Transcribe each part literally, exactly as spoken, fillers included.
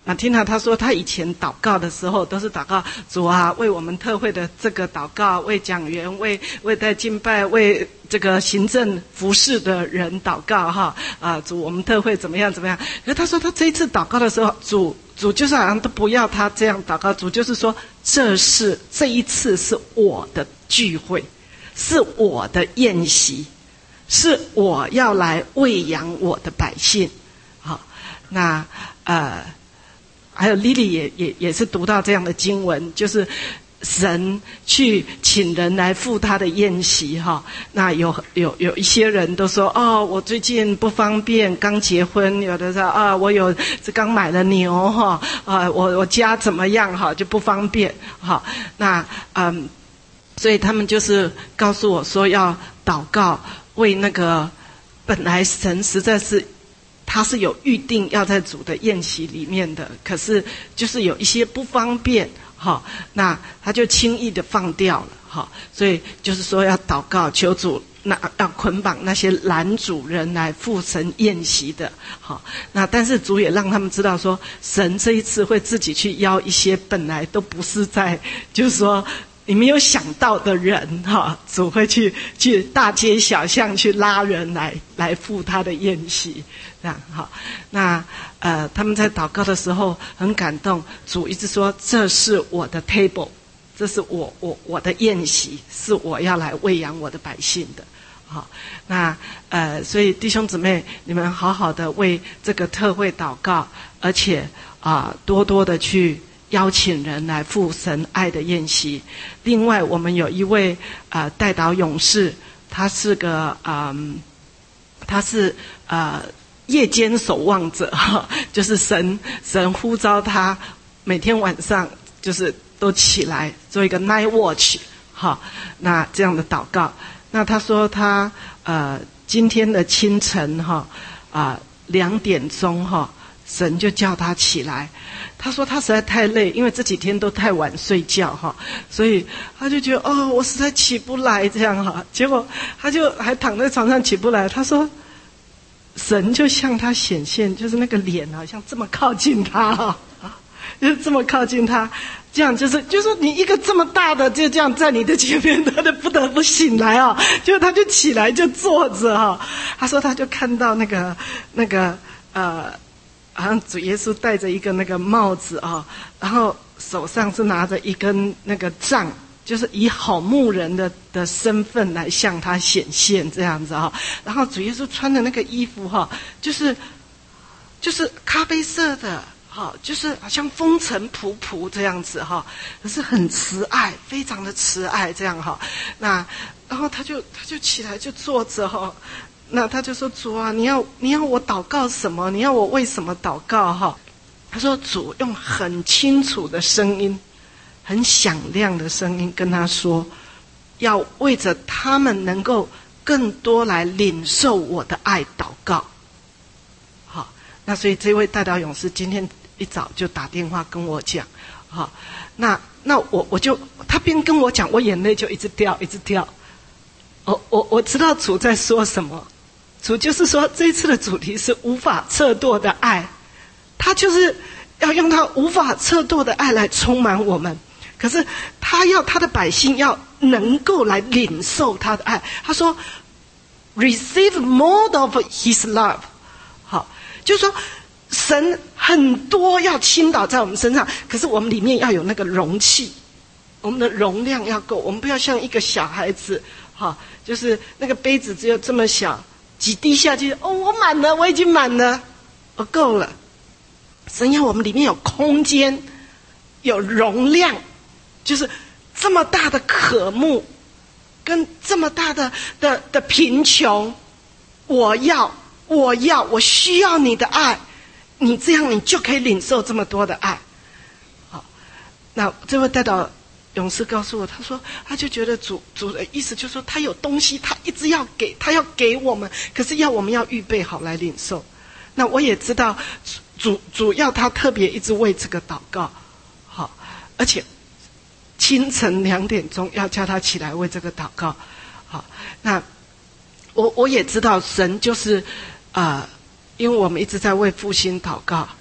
马汀娜她说，她以前祷告的时候都是祷告主啊，为我们特会的这个祷告，为讲员，为为在敬拜，为这个行政服侍的人祷告哈啊，主我们特会怎么样怎么样。可是她说，她这一次祷告的时候，主主就是好像都不要她这样祷告，主就是说，这是这一次是我的聚会，是我的宴席，是我要来喂养我的百姓。好，那呃。还有 Lily 也也也是读到这样的经文，就是神去请人来赴他的宴席哈。那有有有一些人都说，哦，我最近不方便，刚结婚；有的说啊，我有这刚买了牛哈，啊，我我家怎么样哈，就不方便哈。那嗯，所以他们就是告诉我说，要祷告为那个本来神实在是。他是有预定要在主的宴席里面的，可是就是有一些不方便，哈，那他就轻易的放掉了，哈，所以就是说要祷告求主，那要捆绑那些拦阻人来赴神宴席的，好，那但是主也让他们知道说，神这一次会自己去邀一些本来都不是在，就是说。你没有想到的人哈，主会去去大街小巷去拉人来来赴他的宴席，这样哈。那呃，他们在祷告的时候很感动，主一直说这是我的 table， 这是我我我的宴席，是我要来喂养我的百姓的。好，那呃，所以弟兄姊妹，你们好好的为这个特会祷告，而且啊、呃，多多的去。邀请人来赴神爱的宴席。另外，我们有一位呃代祷勇士，他是个嗯、呃，他是呃夜间守望者哈，就是神神呼召他每天晚上就是都起来做一个 night watch 哈，那这样的祷告。那他说他呃今天的清晨哈啊两点钟哈。神就叫他起来，他说他实在太累，因为这几天都太晚睡觉哈，所以他就觉得哦，我实在起不来这样哈。结果他就还躺在床上起不来，他说神就向他显现，就是那个脸好像这么靠近他哈，就是这么靠近他，这样就是就是说你一个这么大的就这样在你的前面，他就不得不醒来啊，结果他就起来就坐着哈。他说他就看到那个那个呃。好像主耶稣戴着一个那个帽子啊、哦，然后手上是拿着一根那个杖，就是以好牧人的的身份来向他显现这样子哈、哦。然后主耶稣穿的那个衣服哈、哦，就是就是咖啡色的哈、哦，就是好像风尘仆仆这样子哈、哦，可是很慈爱，非常的慈爱这样哈、哦。那然后他就他就起来就坐着哈、哦。那他就说主啊，你要你要我祷告什么？你要我为什么祷告哈？他说主用很清楚的声音，很响亮的声音跟他说，要为着他们能够更多来领受我的爱祷告。好，那所以这位代祷勇士今天一早就打电话跟我讲，好，那那我我就他边跟我讲，我眼泪就一直掉一直掉。我我我知道主在说什么。主就是说，这一次的主题是无法测度的爱，他就是要用他无法测度的爱来充满我们。可是他要他的百姓要能够来领受他的爱。他说 ，receive more of His love。好，就是说神很多要倾倒在我们身上，可是我们里面要有那个容器，我们的容量要够。我们不要像一个小孩子，好，就是那个杯子只有这么小。几滴下去，哦，我满了，我已经满了，我够了。神要我们里面有空间，有容量，就是这么大的渴慕，跟这么大的的的贫穷，我要，我要，我需要你的爱，你这样你就可以领受这么多的爱。好，那这位代祷勇士告诉我，他说他就觉得主主的意思就是说，他有东西，他一直要给，他要给我们，可是要我们要预备好来领受。那我也知道主主要他特别一直为这个祷告，好，而且清晨两点钟要叫他起来为这个祷告，好，那我我也知道神就是啊、呃，因为我们一直在为复兴祷告，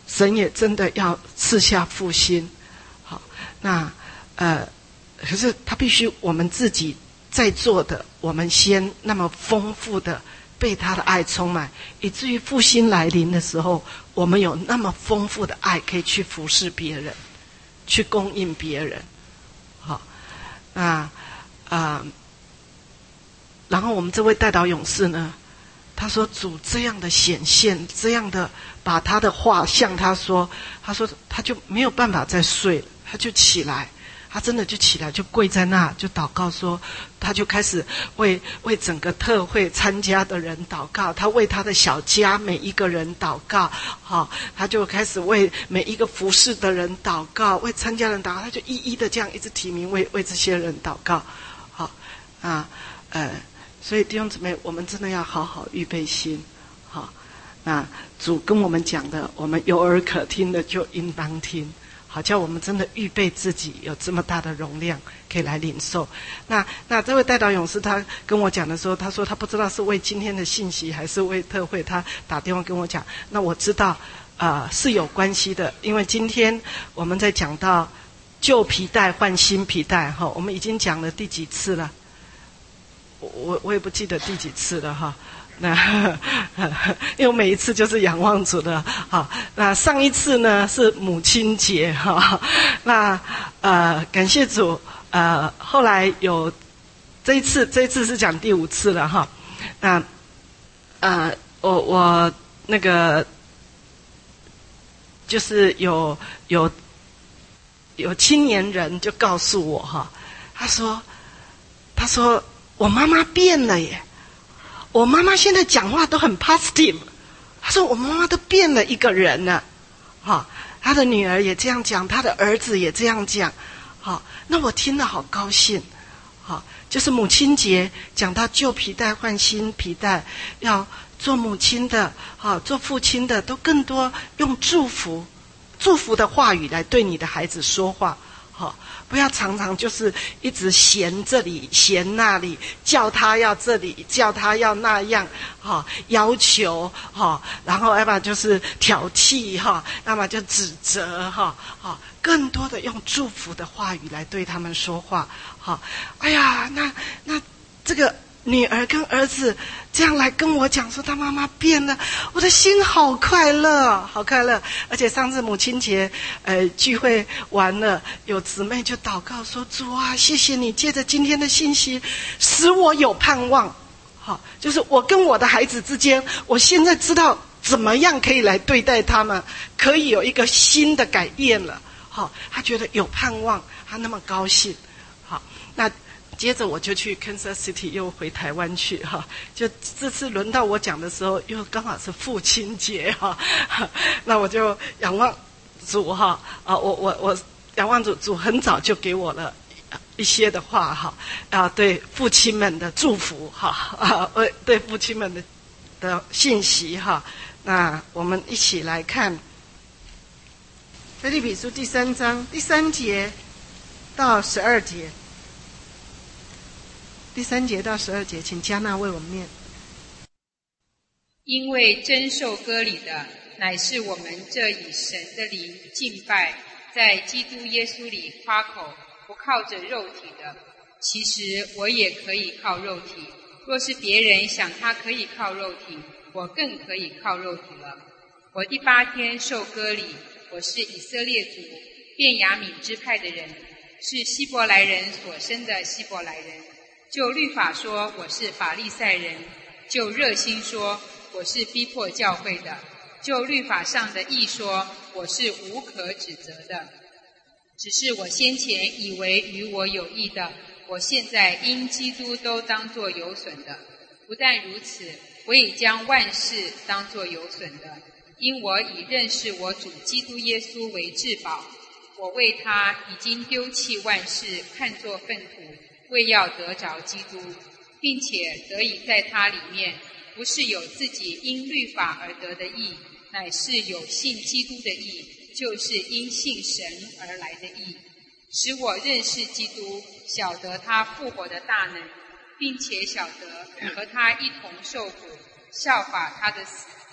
神也真的要赐下复兴。好，那呃，可是他必须我们自己在做的，我们先那么丰富的被他的爱充满，以至于复兴来临的时候，我们有那么丰富的爱可以去服侍别人，去供应别人。好，那啊、呃，然后我们这位代祷勇士呢，他说主这样的显现，这样的把他的话向他说，他说他就没有办法再睡了，他就起来，他真的就起来，就跪在那，就祷告说，他就开始为为整个特会参加的人祷告，他为他的小家每一个人祷告，好，他就开始为每一个服侍的人祷告，为参加人祷告，他就一一的这样一直提名为为这些人祷告，好啊，呃。所以弟兄姊妹，我们真的要好好预备心，好。那主跟我们讲的，我们有耳可听的就应当听，好，叫我们真的预备自己有这么大的容量可以来领受。那那这位代祷勇士他跟我讲的时候，他说他不知道是为今天的信息还是为特会，他打电话跟我讲。那我知道，呃，是有关系的，因为今天我们在讲到旧皮带换新皮带，哈，我们已经讲了第几次了？我我也不记得第几次了哈，那因为我每一次就是仰望主的哈。那上一次呢是母亲节哈，那呃感谢主，呃后来有这一次，这一次是讲第五次了哈。那呃我我那个就是有有有青年人就告诉我哈，他说他说。我妈妈变了耶！我妈妈现在讲话都很 positive。她说我妈妈都变了一个人了，哈，她的女儿也这样讲，她的儿子也这样讲，好，那我听了好高兴，好，就是母亲节讲到旧皮带换新皮带，要做母亲的，好，做父亲的都更多用祝福、祝福的话语来对你的孩子说话，好。不要常常就是一直嫌这里嫌那里，叫他要这里，叫他要那样，哈，要求哈，然后要不然就是挑剔哈，要么就指责哈，哈，更多的用祝福的话语来对他们说话，哈，哎呀，那那这个女儿跟儿子这样来跟我讲说他妈妈变了，我的心好快乐，好快乐。而且上次母亲节呃聚会完了，有姊妹就祷告说，主啊，谢谢你借着今天的信息使我有盼望，好，就是我跟我的孩子之间，我现在知道怎么样可以来对待他们，可以有一个新的改变了，好，他觉得有盼望，他那么高兴。好，那接着我就去 Kansas City 又回台湾去哈，就这次轮到我讲的时候，又刚好是父亲节哈，那我就仰望主哈啊，我我我仰望主，主很早就给我了一些的话哈，啊，对父亲们的祝福哈啊，对父亲们的的信息哈，那我们一起来看腓立比书第三章第三节到十二节。第三节到十二节，请加纳为我们念。 因为真受割礼的，乃是我们这以神的灵敬拜，在基督耶稣里夸口，不靠着肉体的。其实我也可以靠肉体，若是别人想他可以靠肉体，我更可以靠肉体了。我第八天受割礼，我是以色列族便雅悯支派的人，是希伯来人所生的希伯来人。就律法说，我是法利赛人；就热心说，我是逼迫教会的；就律法上的义说，我是无可指责的。只是我先前以为与我有益的，我现在因基督都当作有损的。不但如此，我已将万事当作有损的，因我以认识我主基督耶稣为至宝。我为他已经丢弃万事，看作粪土，为要得着基督，并且得以在他里面，不是有自己因律法而得的义，乃是有信基督的义，就是因信神而来的义，使我认识基督，晓得他复活的大能，并且晓得和他一同受苦，效法他的死，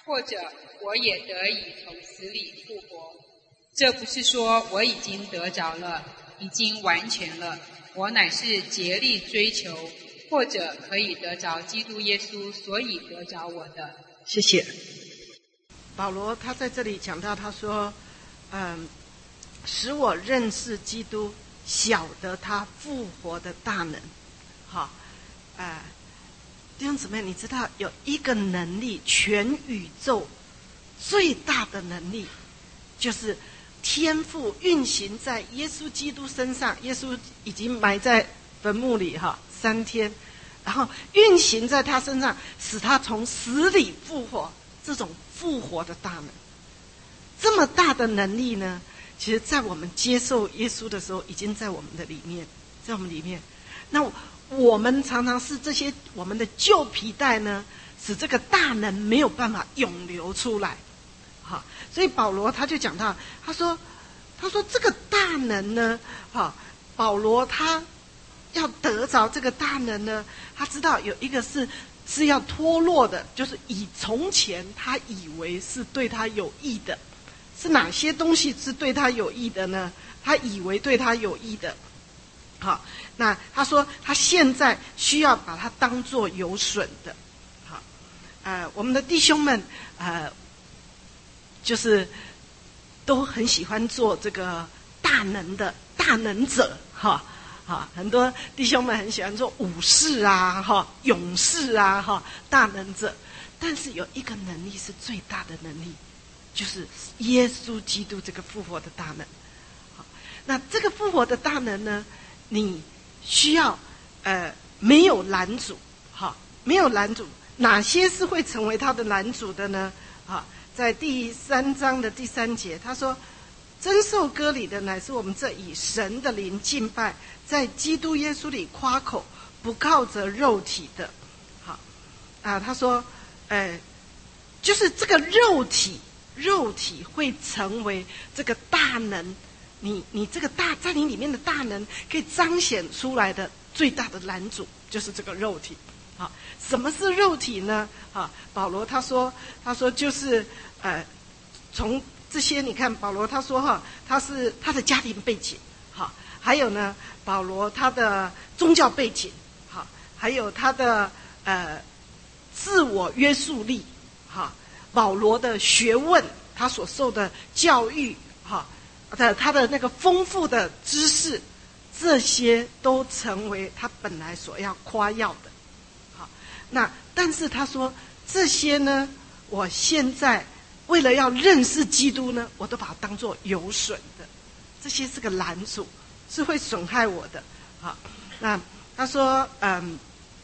或者我也得以从死里复活。这不是说我已经得着了，已经完全了，我乃是竭力追求，或者可以得着基督耶稣，所以得着我的。 谢谢。保罗他在这里讲到，他说嗯，使我认识基督，晓得他复活的大能。好，呃弟兄姊妹，你知道有一个能力，全宇宙最大的能力，就是天父运行在耶稣基督身上。耶稣已经埋在坟墓里哈三天，然后运行在他身上，使他从死里复活。这种复活的大能，这么大的能力呢，其实在我们接受耶稣的时候，已经在我们的里面，在我们里面。那我们常常是这些我们的旧皮带呢，使这个大能没有办法涌流出来。好，所以保罗他就讲到，他说，他说这个大能呢，好，保罗他要得着这个大能呢，他知道有一个是是要脱落的，就是以从前他以为是对他有益的，是哪些东西是对他有益的呢？他以为对他有益的。好，那他说他现在需要把它当作有损的。好，呃，我们的弟兄们，呃，就是都很喜欢做这个大能的大能者，哈，哈，很多弟兄们很喜欢做武士啊，哈，勇士啊，哈，大能者。但是有一个能力是最大的能力，就是耶稣基督这个复活的大能。好，那这个复活的大能呢？你需要呃没有拦阻，好，没有拦阻，哪些是会成为他的拦阻的呢？啊，在第三章的第三节，他说：“真受割礼的乃是我们这以神的灵敬拜，在基督耶稣里夸口，不靠着肉体的。”好，啊，他说，呃，就是这个肉体，肉体会成为这个大能。你你这个大在你里面的大能可以彰显出来的最大的拦阻，就是这个肉体。好，什么是肉体呢？啊，保罗他说他说就是呃，从这些你看，保罗他说哈，他是他的家庭背景，好，还有呢，保罗他的宗教背景，好，还有他的呃自我约束力，好，保罗的学问，他所受的教育，好。的他的那个丰富的知识，这些都成为他本来所要夸耀的。好，那但是他说这些呢，我现在为了要认识基督呢，我都把它当作有损的，这些是个拦阻，是会损害我的。好，那他说，嗯，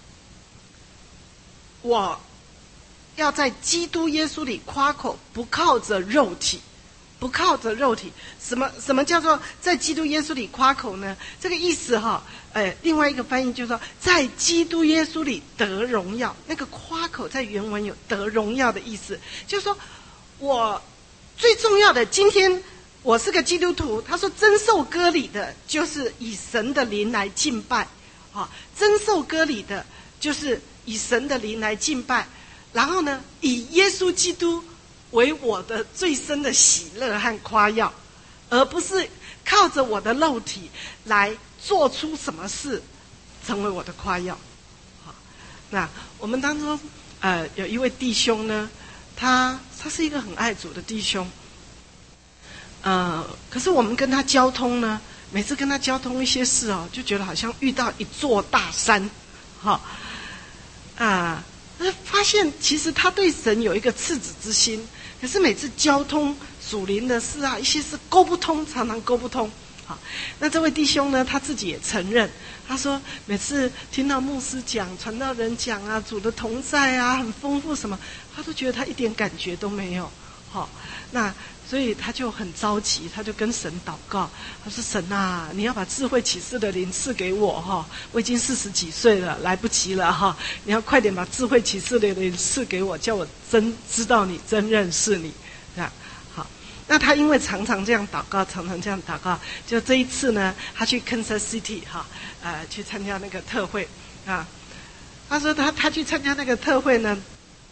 我要在基督耶稣里夸口，不靠着肉体。不靠着肉体，什么什么叫做在基督耶稣里夸口呢？这个意思哈，呃，另外一个翻译就是说，在基督耶稣里得荣耀。那个夸口在原文有得荣耀的意思，就是说我最重要的，今天我是个基督徒。他说，真受割礼的，就是以神的灵来敬拜。啊，真受割礼的，就是以神的灵来敬拜。然后呢，以耶稣基督为我的最深的喜乐和夸耀，而不是靠着我的肉体来做出什么事成为我的夸耀。好，那我们当中呃有一位弟兄呢，他他是一个很爱主的弟兄，呃，可是我们跟他交通呢，每次跟他交通一些事哦，就觉得好像遇到一座大山，好，啊。发现其实他对神有一个赤子之心，可是每次交通属灵的事啊，一些事沟不通，常常沟不通。好，那这位弟兄呢，他自己也承认，他说每次听到牧师讲、传道人讲啊，主的同在啊，很丰富什么，他都觉得他一点感觉都没有。好，那所以他就很着急，他就跟神祷告，他说：“神啊，你要把智慧启示的灵赐给我哈，我已经四十几岁了，来不及了哈，你要快点把智慧启示的灵赐给我，叫我真知道你，真认识你。”这样好，那他因为常常这样祷告，常常这样祷告，就这一次呢，他去 Kansas City 哈，呃，去参加那个特会啊。他说他他去参加那个特会呢，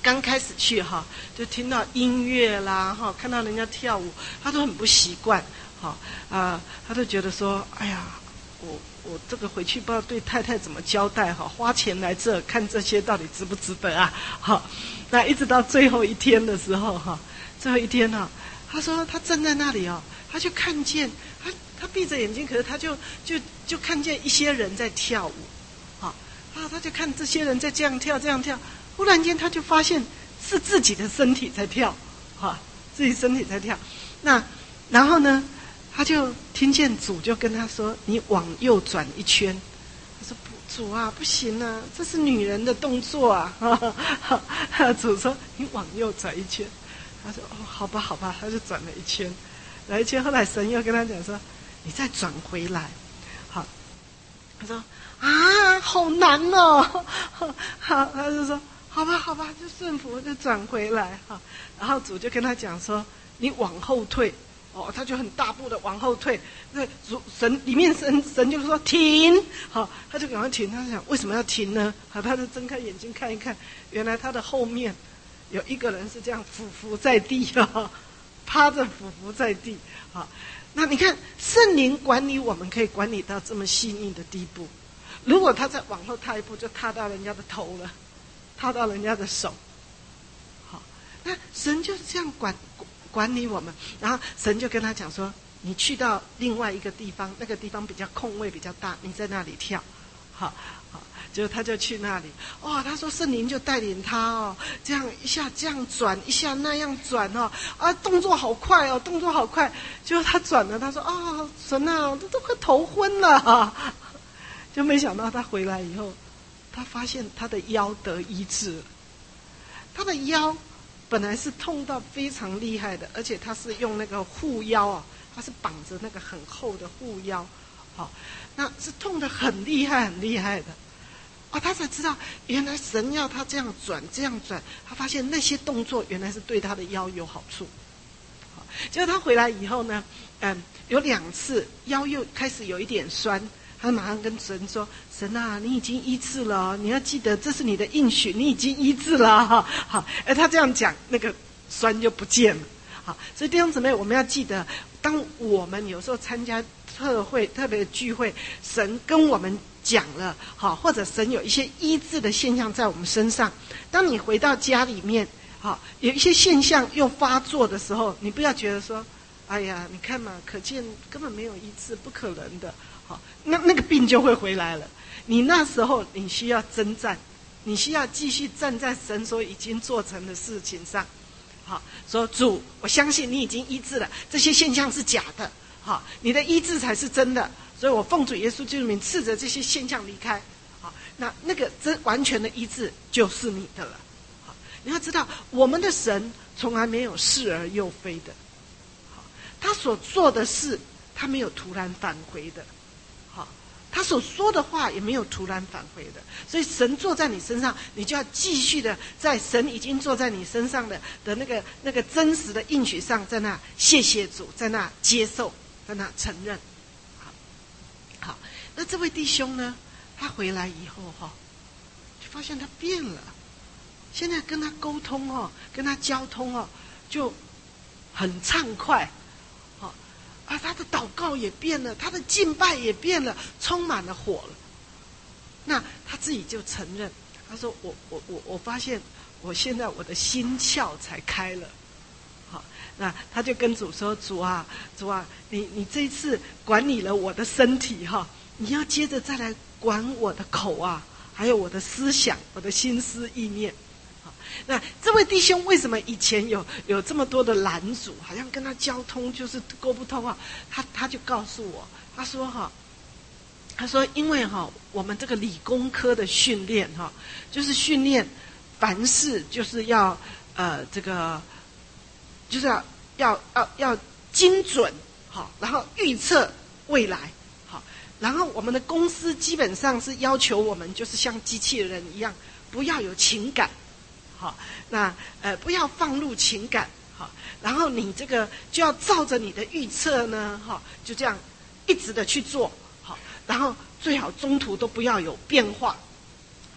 刚开始去哈，就听到音乐啦哈，看到人家跳舞，他都很不习惯哈啊，他都觉得说，哎呀，我我这个回去不知道对太太怎么交代哈，花钱来这看这些到底值不值得啊？哈，那一直到最后一天的时候哈，最后一天哈，他说他站在那里哦，他就看见他他闭着眼睛，可是他就就就看见一些人在跳舞，哈啊，他就看这些人在这样跳这样跳。忽然间，他就发现是自己的身体在跳，哈，自己身体在跳。那然后呢，他就听见主就跟他说：“你往右转一圈。”他说：“不，主啊，不行啊，这是女人的动作啊。”哈哈，主说：“你往右转一圈。”他说：“哦，好吧，好吧。”他就转了一圈，转一圈。后来神又跟他讲说：“你再转回来。”好，他说：“啊，好难哦。”好，他就说。好吧，好吧，就顺服，就转回来哈。然后主就跟他讲说：“你往后退。”哦，他就很大步的往后退。那主神里面神神就说停，好，他就赶快停。他就想为什么要停呢？好，他就睁开眼睛看一看，原来他的后面有一个人是这样俯伏在地哈，趴着俯伏在地。好，那你看圣灵管理我们可以管理到这么细腻的地步。如果他再往后踏一步，就踏到人家的头了。踏到人家的手，好，那神就是这样管管理我们。然后神就跟他讲说：“你去到另外一个地方，那个地方比较空位比较大，你在那里跳。”好，好，结果他就去那里。哇、哦，他说圣灵就带领他哦，这样一下这样转，一下那样转哦，啊，动作好快哦，动作好快。结果他转了，他说：“啊、哦，神啊，我都都快头昏了、啊。”就没想到他回来以后。他发现他的腰得医治了，他的腰本来是痛到非常厉害的，而且他是用那个护腰啊，他是绑着那个很厚的护腰，好，那是痛得很厉害很厉害的，啊，他才知道原来神要他这样转这样转，他发现那些动作原来是对他的腰有好处，好，结果他回来以后呢，嗯，有两次腰又开始有一点酸。他马上跟神说：“神啊，你已经医治了，你要记得这是你的应许，你已经医治了哈。”好，而他这样讲，那个酸就不见了。好，所以弟兄姊妹，我们要记得，当我们有时候参加特会、特别的聚会，神跟我们讲了，好，或者神有一些医治的现象在我们身上，当你回到家里面，好，有一些现象又发作的时候，你不要觉得说：“哎呀，你看嘛，可见根本没有医治，不可能的。”好，那那个病就会回来了。你那时候你需要征战，你需要继续站在神所已经做成的事情上。好，说主，我相信你已经医治了，这些现象是假的。好，你的医治才是真的。所以我奉主耶稣基督名斥责这些现象离开。好，那那个真完全的医治就是你的了。好，你要知道，我们的神从来没有是而又非的。好，他所做的事，他没有突然返回的。他所说的话也没有突然返回的，所以神坐在你身上，你就要继续的在神已经坐在你身上的的那个那个真实的应许上，在那谢谢主，在那接受，在那承认。好，好，那这位弟兄呢，他回来以后哈、哦，就发现他变了，现在跟他沟通哦，跟他交通哦，就很畅快。啊，他的祷告也变了，他的敬拜也变了，充满了火了。那他自己就承认，他说：“我我我我发现，我现在我的心窍才开了。”好，那他就跟主说：“主啊，主啊，你你这一次管理了我的身体哈，你要接着再来管我的口啊，还有我的思想，我的心思意念。”那这位弟兄为什么以前有有这么多的拦阻，好像跟他交通就是沟不通啊？他他就告诉我，他说哈，他说因为哈，我们这个理工科的训练哈，就是训练凡事就是要呃这个就是要要要要精准好，然后预测未来好，然后我们的公司基本上是要求我们就是像机器人一样，不要有情感。好，那呃不要放入情感，好，然后你这个就要照着你的预测呢，哈，就这样一直的去做，好，然后最好中途都不要有变化，好，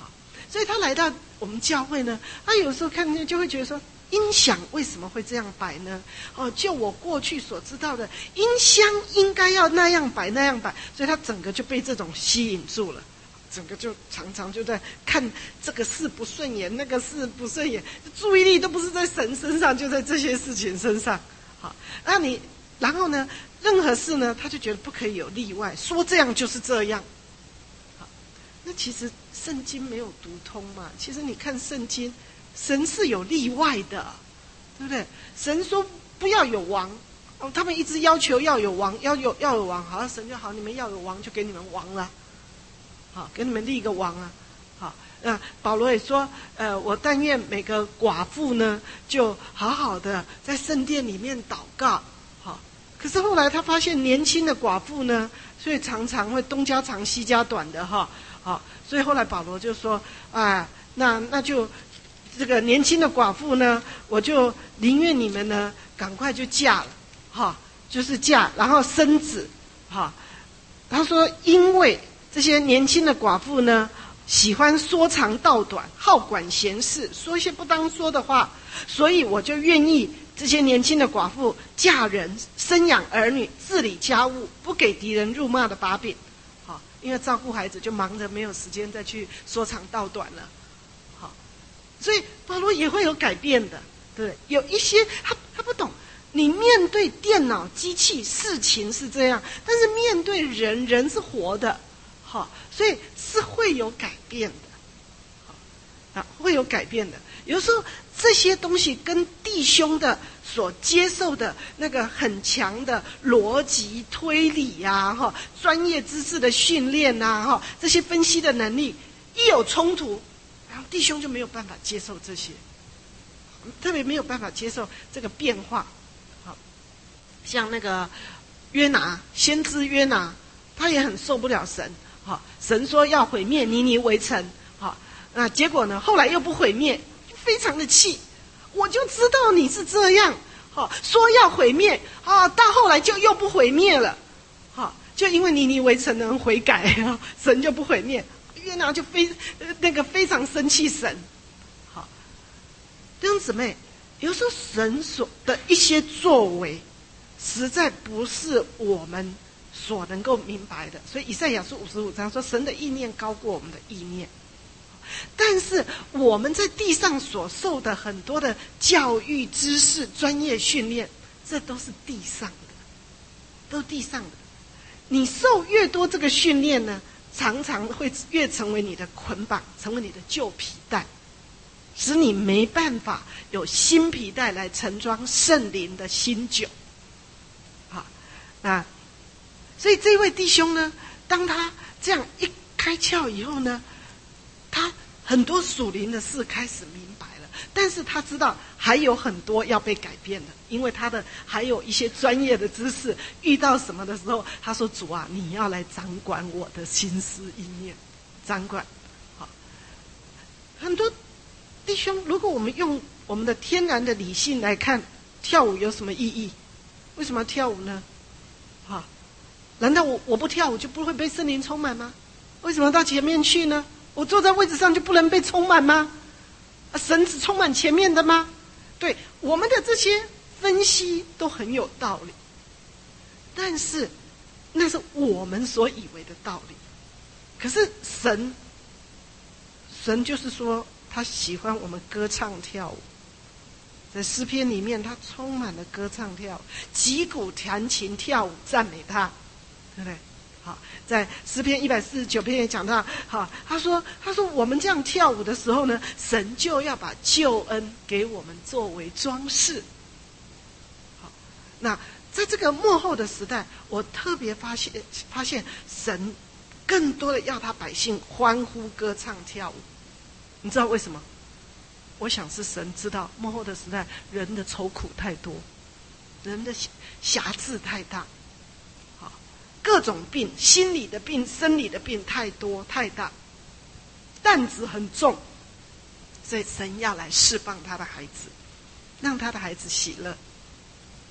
所以他来到我们教会呢，他有时候看见就会觉得说，音响为什么会这样摆呢？哦，就我过去所知道的，音箱应该要那样摆那样摆，所以他整个就被这种吸引住了，整个就常常就在看这个事不顺眼，那个事不顺眼，注意力都不是在神身上，就在这些事情身上。好，那你然后呢，任何事呢，他就觉得不可以有例外，说这样就是这样。好，那其实圣经没有读通嘛，其实你看圣经，神是有例外的，对不对？神说不要有王，哦，他们一直要求要有王，要有要有王，好，神就好，你们要有王就给你们王了，好，给你们立一个王啊，好，那保罗也说，呃，我但愿每个寡妇呢，就好好的在圣殿里面祷告，好。可是后来他发现年轻的寡妇呢，所以常常会东家长西家短的哈，好，所以后来保罗就说，啊，那那就。这个年轻的寡妇呢，我就宁愿你们呢赶快就嫁了，哈，就是嫁，然后生子，哈。他说，因为这些年轻的寡妇呢，喜欢说长道短，好管闲事，说一些不当说的话，所以我就愿意这些年轻的寡妇嫁人、生养儿女、治理家务，不给敌人辱骂的把柄，好，因为照顾孩子就忙着没有时间再去说长道短了。所以保罗也会有改变的，对不对？有一些他他不懂，你面对电脑、机器、事情是这样，但是面对人，人是活的，好，所以是会有改变的，好，啊，会有改变的。有时候这些东西跟弟兄的所接受的那个很强的逻辑推理呀、啊，哈，专业知识的训练呐、啊，哈，这些分析的能力一有冲突。然后弟兄就没有办法接受这些，特别没有办法接受这个变化。好，像那个约拿，先知约拿，他也很受不了神。好，神说要毁灭尼尼微城，好，那结果呢，后来又不毁灭，非常的气。我就知道你是这样，好，说要毁灭啊，到后来就又不毁灭了，好，就因为尼尼微城的人悔改，神就不毁灭。约拿就非那个非常生气神，好，弟兄姊妹，有时候神所的一些作为，实在不是我们所能够明白的。所以以赛亚书五十五章说，神的意念高过我们的意念。但是我们在地上所受的很多的教育知识、专业训练，这都是地上的，都是地上的。你受越多这个训练呢，常常会越成为你的捆绑，成为你的旧皮带，使你没办法有新皮带来盛装圣灵的新酒。好，那所以这位弟兄呢，当他这样一开窍以后呢，他很多属灵的事开始明白了，但是他知道还有很多要被改变的，因为他的还有一些专业的知识，遇到什么的时候，他说：“主啊，你要来掌管我的心思意念，掌管。”好，很多弟兄，如果我们用我们的天然的理性来看，跳舞有什么意义？为什么要跳舞呢？好，难道我我不跳舞就不会被圣灵充满吗？为什么到前面去呢？我坐在位置上就不能被充满吗？啊，神只充满前面的吗？对，我们的这些分析都很有道理，但是那是我们所以为的道理。可是神，神就是说他喜欢我们歌唱跳舞，在诗篇里面他充满了歌唱跳舞，击鼓弹琴跳舞赞美他，对不对？好，在诗篇一百四十九篇也讲到，好，他说，他说我们这样跳舞的时候呢，神就要把救恩给我们作为装饰。好，那在这个末后的时代，我特别发现，发现神更多的要他百姓欢呼、歌唱、跳舞。你知道为什么？我想是神知道末后的时代人的愁苦太多，人的瑕疵太大。各种病，心理的病、生理的病太多太大，担子很重，所以神要来释放他的孩子，让他的孩子喜乐。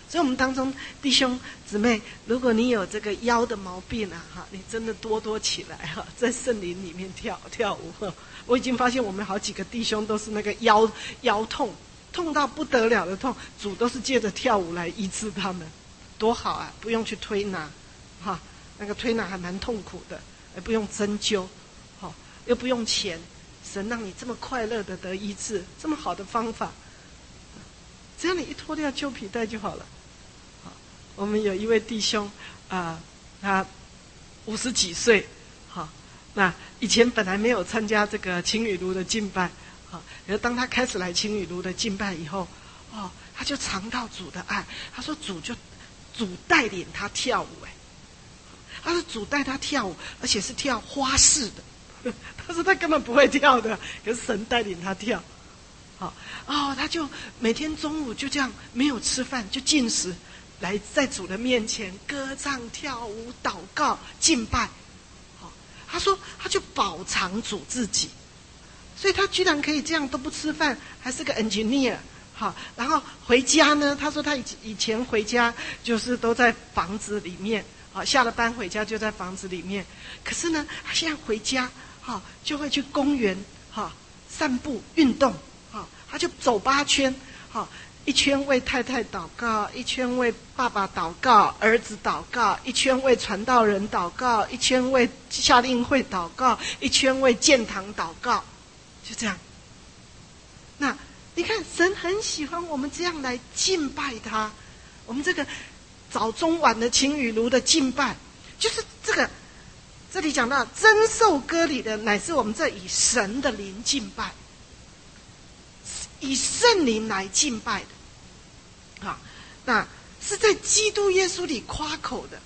所以我们当中弟兄姊妹，如果你有这个腰的毛病啊，哈，你真的多多起来哈，在圣灵里面跳跳舞。我已经发现我们好几个弟兄都是那个腰腰痛，痛到不得了的痛，主都是借着跳舞来医治他们，多好啊！不用去推拿，哈，那个推拿还蛮痛苦的，也不用针灸，哈，又不用钱，神让你这么快乐的得医治，这么好的方法，只要你一脱掉旧皮带就好了。我们有一位弟兄啊、呃，他五十几岁，好，那以前本来没有参加这个青雨庐的敬拜，好，然后当他开始来青雨庐的敬拜以后，哦，他就尝到主的爱。他说主就主带领他跳舞，哎，他说主带他跳舞，而且是跳花式的。他说他根本不会跳的，可是神带领他跳。好，哦，他就每天中午就这样没有吃饭，就禁食。来在主的面前歌唱、跳舞、祷告、敬拜，好，他说他就饱尝主自己，所以他居然可以这样都不吃饭，还是个 engineer， 好，然后回家呢，他说他以以前回家就是都在房子里面，好，下了班回家就在房子里面，可是呢，他现在回家，好，就会去公园，好，散步运动，好，他就走八圈，好。一圈为太太祷告，一圈为爸爸祷告，儿子祷告，一圈为传道人祷告，一圈为夏令会祷告，一圈为建堂祷告，就这样。那你看，神很喜欢我们这样来敬拜他。我们这个早中晚的青雨庐的敬拜，就是这个。这里讲到真受割礼的，乃是我们这以神的灵敬拜，以圣灵来敬拜的。好，那是在基督耶稣里夸口的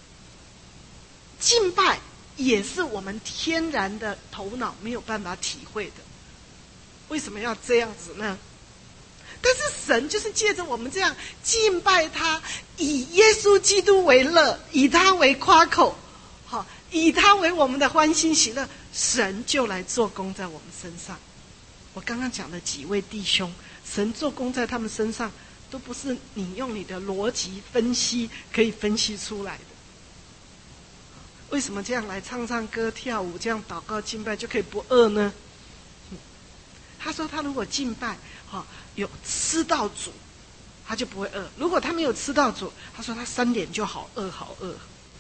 敬拜，也是我们天然的头脑没有办法体会的。为什么要这样子呢？但是神就是借着我们这样敬拜他，以耶稣基督为乐，以他为夸口，好，以他为我们的欢欣喜乐，神就来做工在我们身上。我刚刚讲的几位弟兄，神做工在他们身上，都不是你用你的逻辑分析可以分析出来的。为什么这样来唱唱歌、跳舞，这样祷告敬拜就可以不饿呢？他说他如果敬拜，哈，有吃到主，他就不会饿；如果他没有吃到主，他说他三点就好饿，好饿。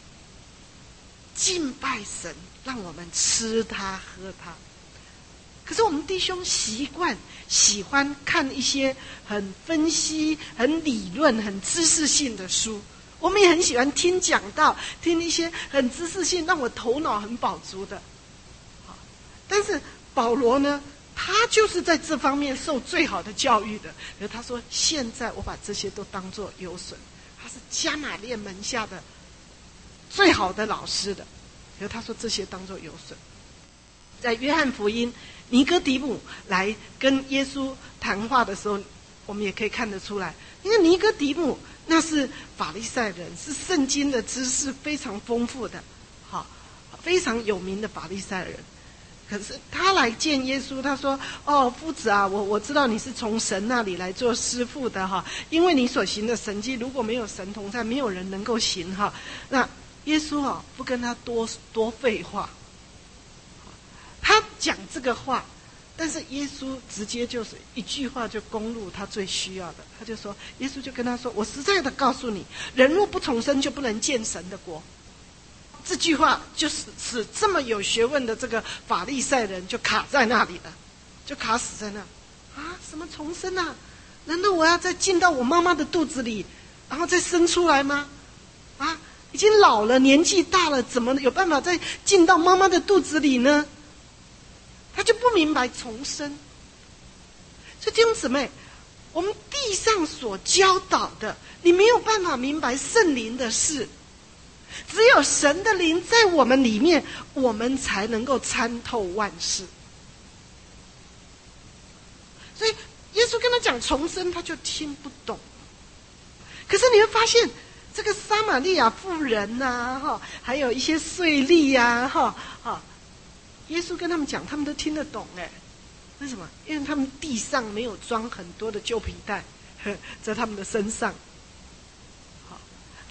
敬拜神，让我们吃他喝他。可是我们弟兄习惯喜欢看一些很分析、很理论、很知识性的书，我们也很喜欢听讲道，听一些很知识性、让我头脑很饱足的。但是保罗呢，他就是在这方面受最好的教育的。而他说：“现在我把这些都当作有损。”他是加玛列门下的最好的老师的。而他说这些当作有损。在约翰福音，尼哥底母来跟耶稣谈话的时候，我们也可以看得出来，因为尼哥底母那是法利赛人，是圣经的知识非常丰富的，好，非常有名的法利赛人。可是他来见耶稣，他说：“哦，夫子啊，我我知道你是从神那里来做师傅的哈，因为你所行的神迹，如果没有神同在，没有人能够行哈。”那耶稣啊，不跟他多多废话。他讲这个话，但是耶稣直接就是一句话就攻入他最需要的。他就说，耶稣就跟他说：“我实在的告诉你，人若不重生，就不能见神的国。”这句话就是使这么有学问的这个法利赛人就卡在那里了，就卡死在那。啊，什么重生啊？难道我要再进到我妈妈的肚子里，然后再生出来吗？啊，已经老了，年纪大了，怎么有办法再进到妈妈的肚子里呢？他就不明白重生。所以弟兄姊妹，我们地上所教导的，你没有办法明白圣灵的事，只有神的灵在我们里面，我们才能够参透万事。所以耶稣跟他讲重生，他就听不懂。可是你会发现，这个撒玛利亚妇人呐、啊，还有一些税吏呀，哈，哈。耶稣跟他们讲，他们都听得懂哎，为什么？因为他们地上没有装很多的旧皮带在他们的身上，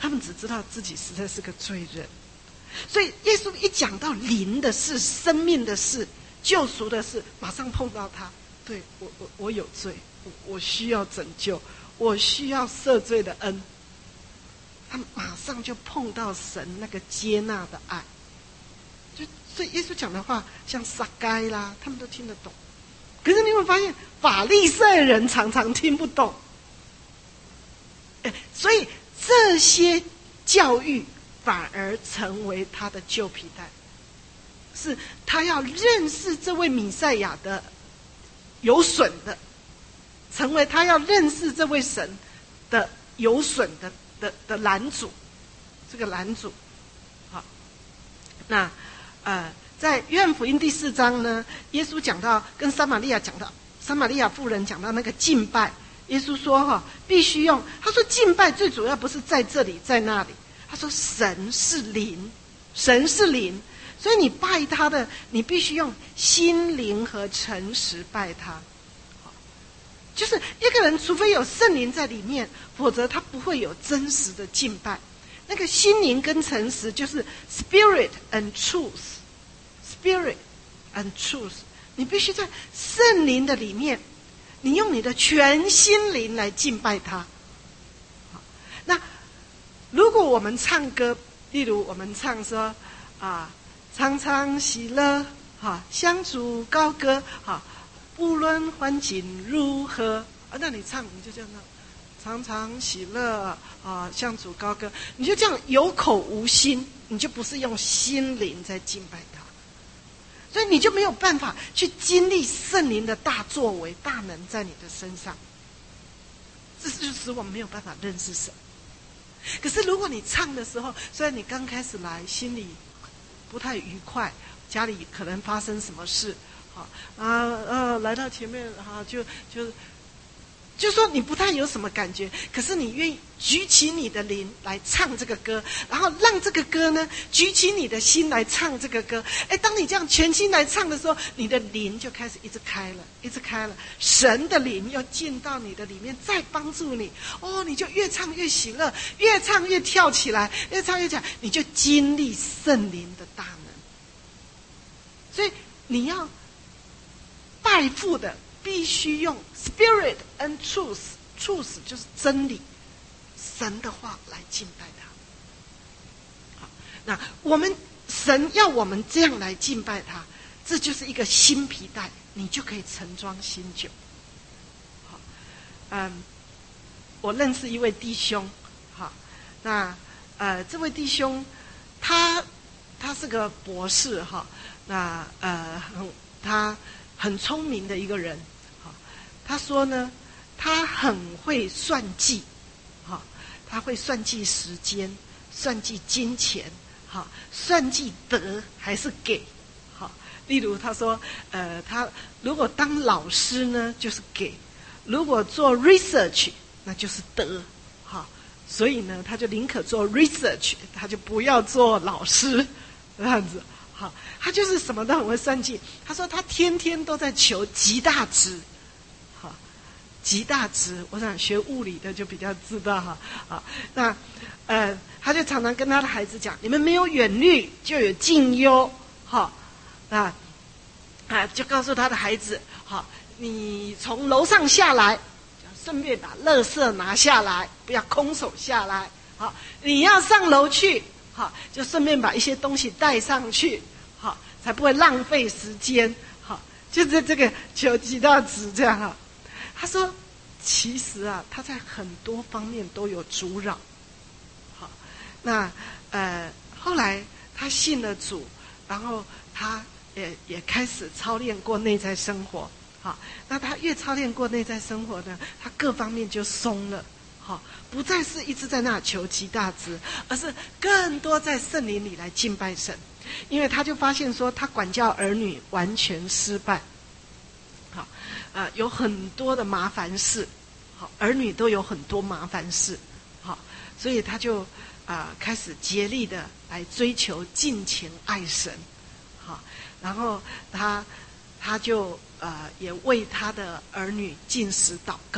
他们只知道自己实在是个罪人。所以耶稣一讲到灵的事、生命的事、救赎的事，马上碰到他。对，我我我有罪，我我需要拯救，我需要赦罪的恩。他马上就碰到神那个接纳的爱。就所以耶稣讲的话像撒该啦，他们都听得懂。可是你会发现法利赛人常常听不懂。哎，所以这些教育反而成为他的旧皮带，是他要认识这位弥赛亚的有损的，成为他要认识这位神的有损的的的拦阻，这个拦阻。好，那呃，在约翰福音第四章呢，耶稣讲到跟撒玛利亚讲到，撒玛利亚妇人讲到那个敬拜，耶稣说哈、哦，必须用，他说敬拜最主要不是在这里在那里，他说神是灵，神是灵，所以你拜他的，你必须用心灵和诚实拜他。就是一个人除非有圣灵在里面，否则他不会有真实的敬拜。那个心灵跟诚实就是 spirit and truth， spirit and truth， 你必须在圣灵的里面，你用你的全心灵来敬拜他。那如果我们唱歌，例如我们唱说啊，常常喜乐，哈，向主高歌，哈，无论环境如何，啊，那你唱你就这样唱，常常喜乐啊，向主高歌，你就这样有口无心，你就不是用心灵在敬拜他，所以你就没有办法去经历圣灵的大作为、大能在你的身上，这就使我们没有办法认识神。可是如果你唱的时候，虽然你刚开始来心里不太愉快，家里可能发生什么事，好啊呃，来到前面哈、啊，就就就说你不太有什么感觉，可是你愿意举起你的灵来唱这个歌，然后让这个歌呢举起你的心来唱这个歌。哎，当你这样全心来唱的时候，你的灵就开始一直开了，一直开了，神的灵又进到你的里面，再帮助你。哦，你就越唱越喜乐，越唱越跳起来，越唱越讲，你就经历圣灵的大能。所以你要拜父的，必须用 spirit and truth， truth 就是真理，神的话来敬拜他。好，那我们神要我们这样来敬拜他，这就是一个新皮带，你就可以盛装新酒。好，嗯，我认识一位弟兄，好，那呃这位弟兄他他是个博士哈，那呃很他很聪明的一个人。他说呢，他很会算计，哈，他会算计时间，算计金钱，哈，算计得还是给，哈。例如他说，呃，他如果当老师呢，就是给；如果做 research， 那就是得，哈。所以呢，他就宁可做 research， 他就不要做老师，这样子，好。他就是什么都很会算计。他说他天天都在求极大值。极大值，我想学物理的就比较知道哈啊。那呃，他就常常跟他的孩子讲：你们没有远虑，就有近忧，哈。那啊，就告诉他的孩子：好，你从楼上下来，顺便把垃圾拿下来，不要空手下来。好，你要上楼去，好，就顺便把一些东西带上去，好，才不会浪费时间。好，就是这个求极大值这样哈。他说其实啊，他在很多方面都有阻扰。好，那呃后来他信了主，然后他也也开始操练过内在生活。好，那他越操练过内在生活呢，他各方面就松了。好，不再是一直在那求极大值，而是更多在圣灵里来敬拜神。因为他就发现说，他管教儿女完全失败。好，呃，有很多的麻烦事，好，儿女都有很多麻烦事，好，所以他就啊、呃、开始竭力的来追求敬虔爱神，好，然后他他就呃也为他的儿女禁食祷告，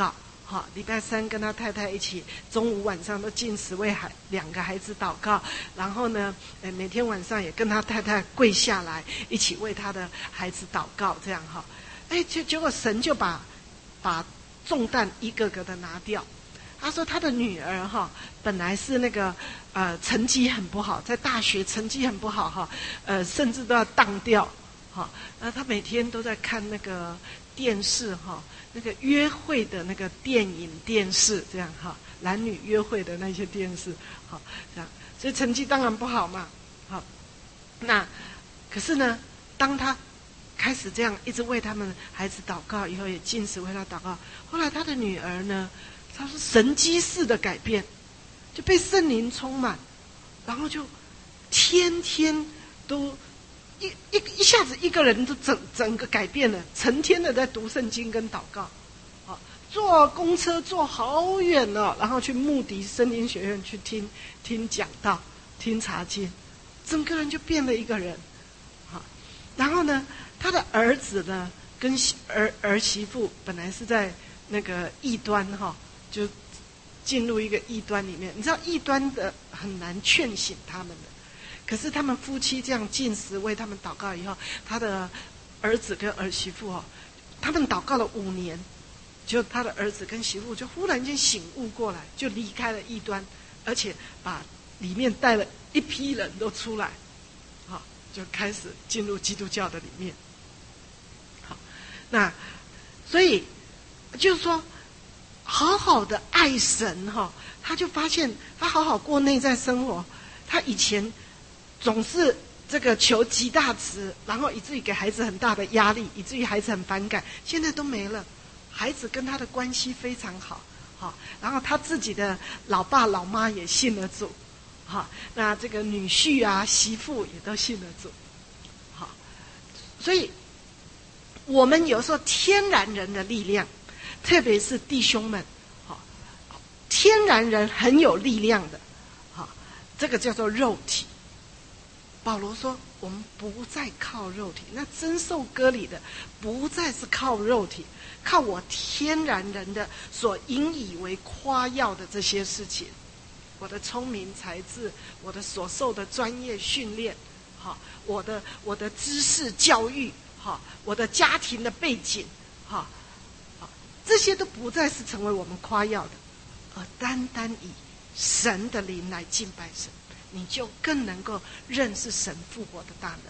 好，礼拜三跟他太太一起，中午晚上都禁食为孩两个孩子祷告，然后呢，呃，每天晚上也跟他太太跪下来，一起为他的孩子祷告，这样哈。哎，结结果神就把把重担一个个的拿掉。他说他的女儿哈，本来是那个呃成绩很不好，在大学成绩很不好哈，呃，甚至都要当掉哈。那他每天都在看那个电视哈。那个约会的那个电影电视这样哈，男女约会的那些电视，好这样，所以成绩当然不好嘛，好，那可是呢，当他开始这样一直为他们孩子祷告，以后也禁食为他祷告，后来他的女儿呢，她说神迹式的改变，就被圣灵充满，然后就天天都。一一一下子一个人都整整个改变了，成天的在读圣经跟祷告，啊，坐公车坐好远哦，然后去慕迪森林学院去听听讲道，听查经，整个人就变了一个人，啊，然后呢，他的儿子呢跟儿儿媳妇本来是在那个异端哈，就进入一个异端里面，你知道异端的很难劝醒他们的。可是他们夫妻这样禁食为他们祷告以后，他的儿子跟儿媳妇哦，他们祷告了五年，就他的儿子跟媳妇就忽然间醒悟过来，就离开了异端，而且把里面带了一批人都出来，好，就开始进入基督教的里面。好，那所以就是说，好好的爱神哈，他就发现他好好过内在生活，他以前。总是这个求极大值，然后以至于给孩子很大的压力，以至于孩子很反感。现在都没了，孩子跟他的关系非常好，好，然后他自己的老爸老妈也信了主，好，那这个女婿啊、媳妇也都信了主，好，所以我们有时候天然人的力量，特别是弟兄们，好，天然人很有力量的，好，这个叫做肉体。保罗说我们不再靠肉体，那真受割礼的不再是靠肉体，靠我天然人的所引以为夸耀的这些事情，我的聪明才智，我的所受的专业训练，好，我的我的知识教育，好，我的家庭的背景，好，好，这些都不再是成为我们夸耀的，而单单以神的灵来敬拜神，你就更能够认识神复活的大能。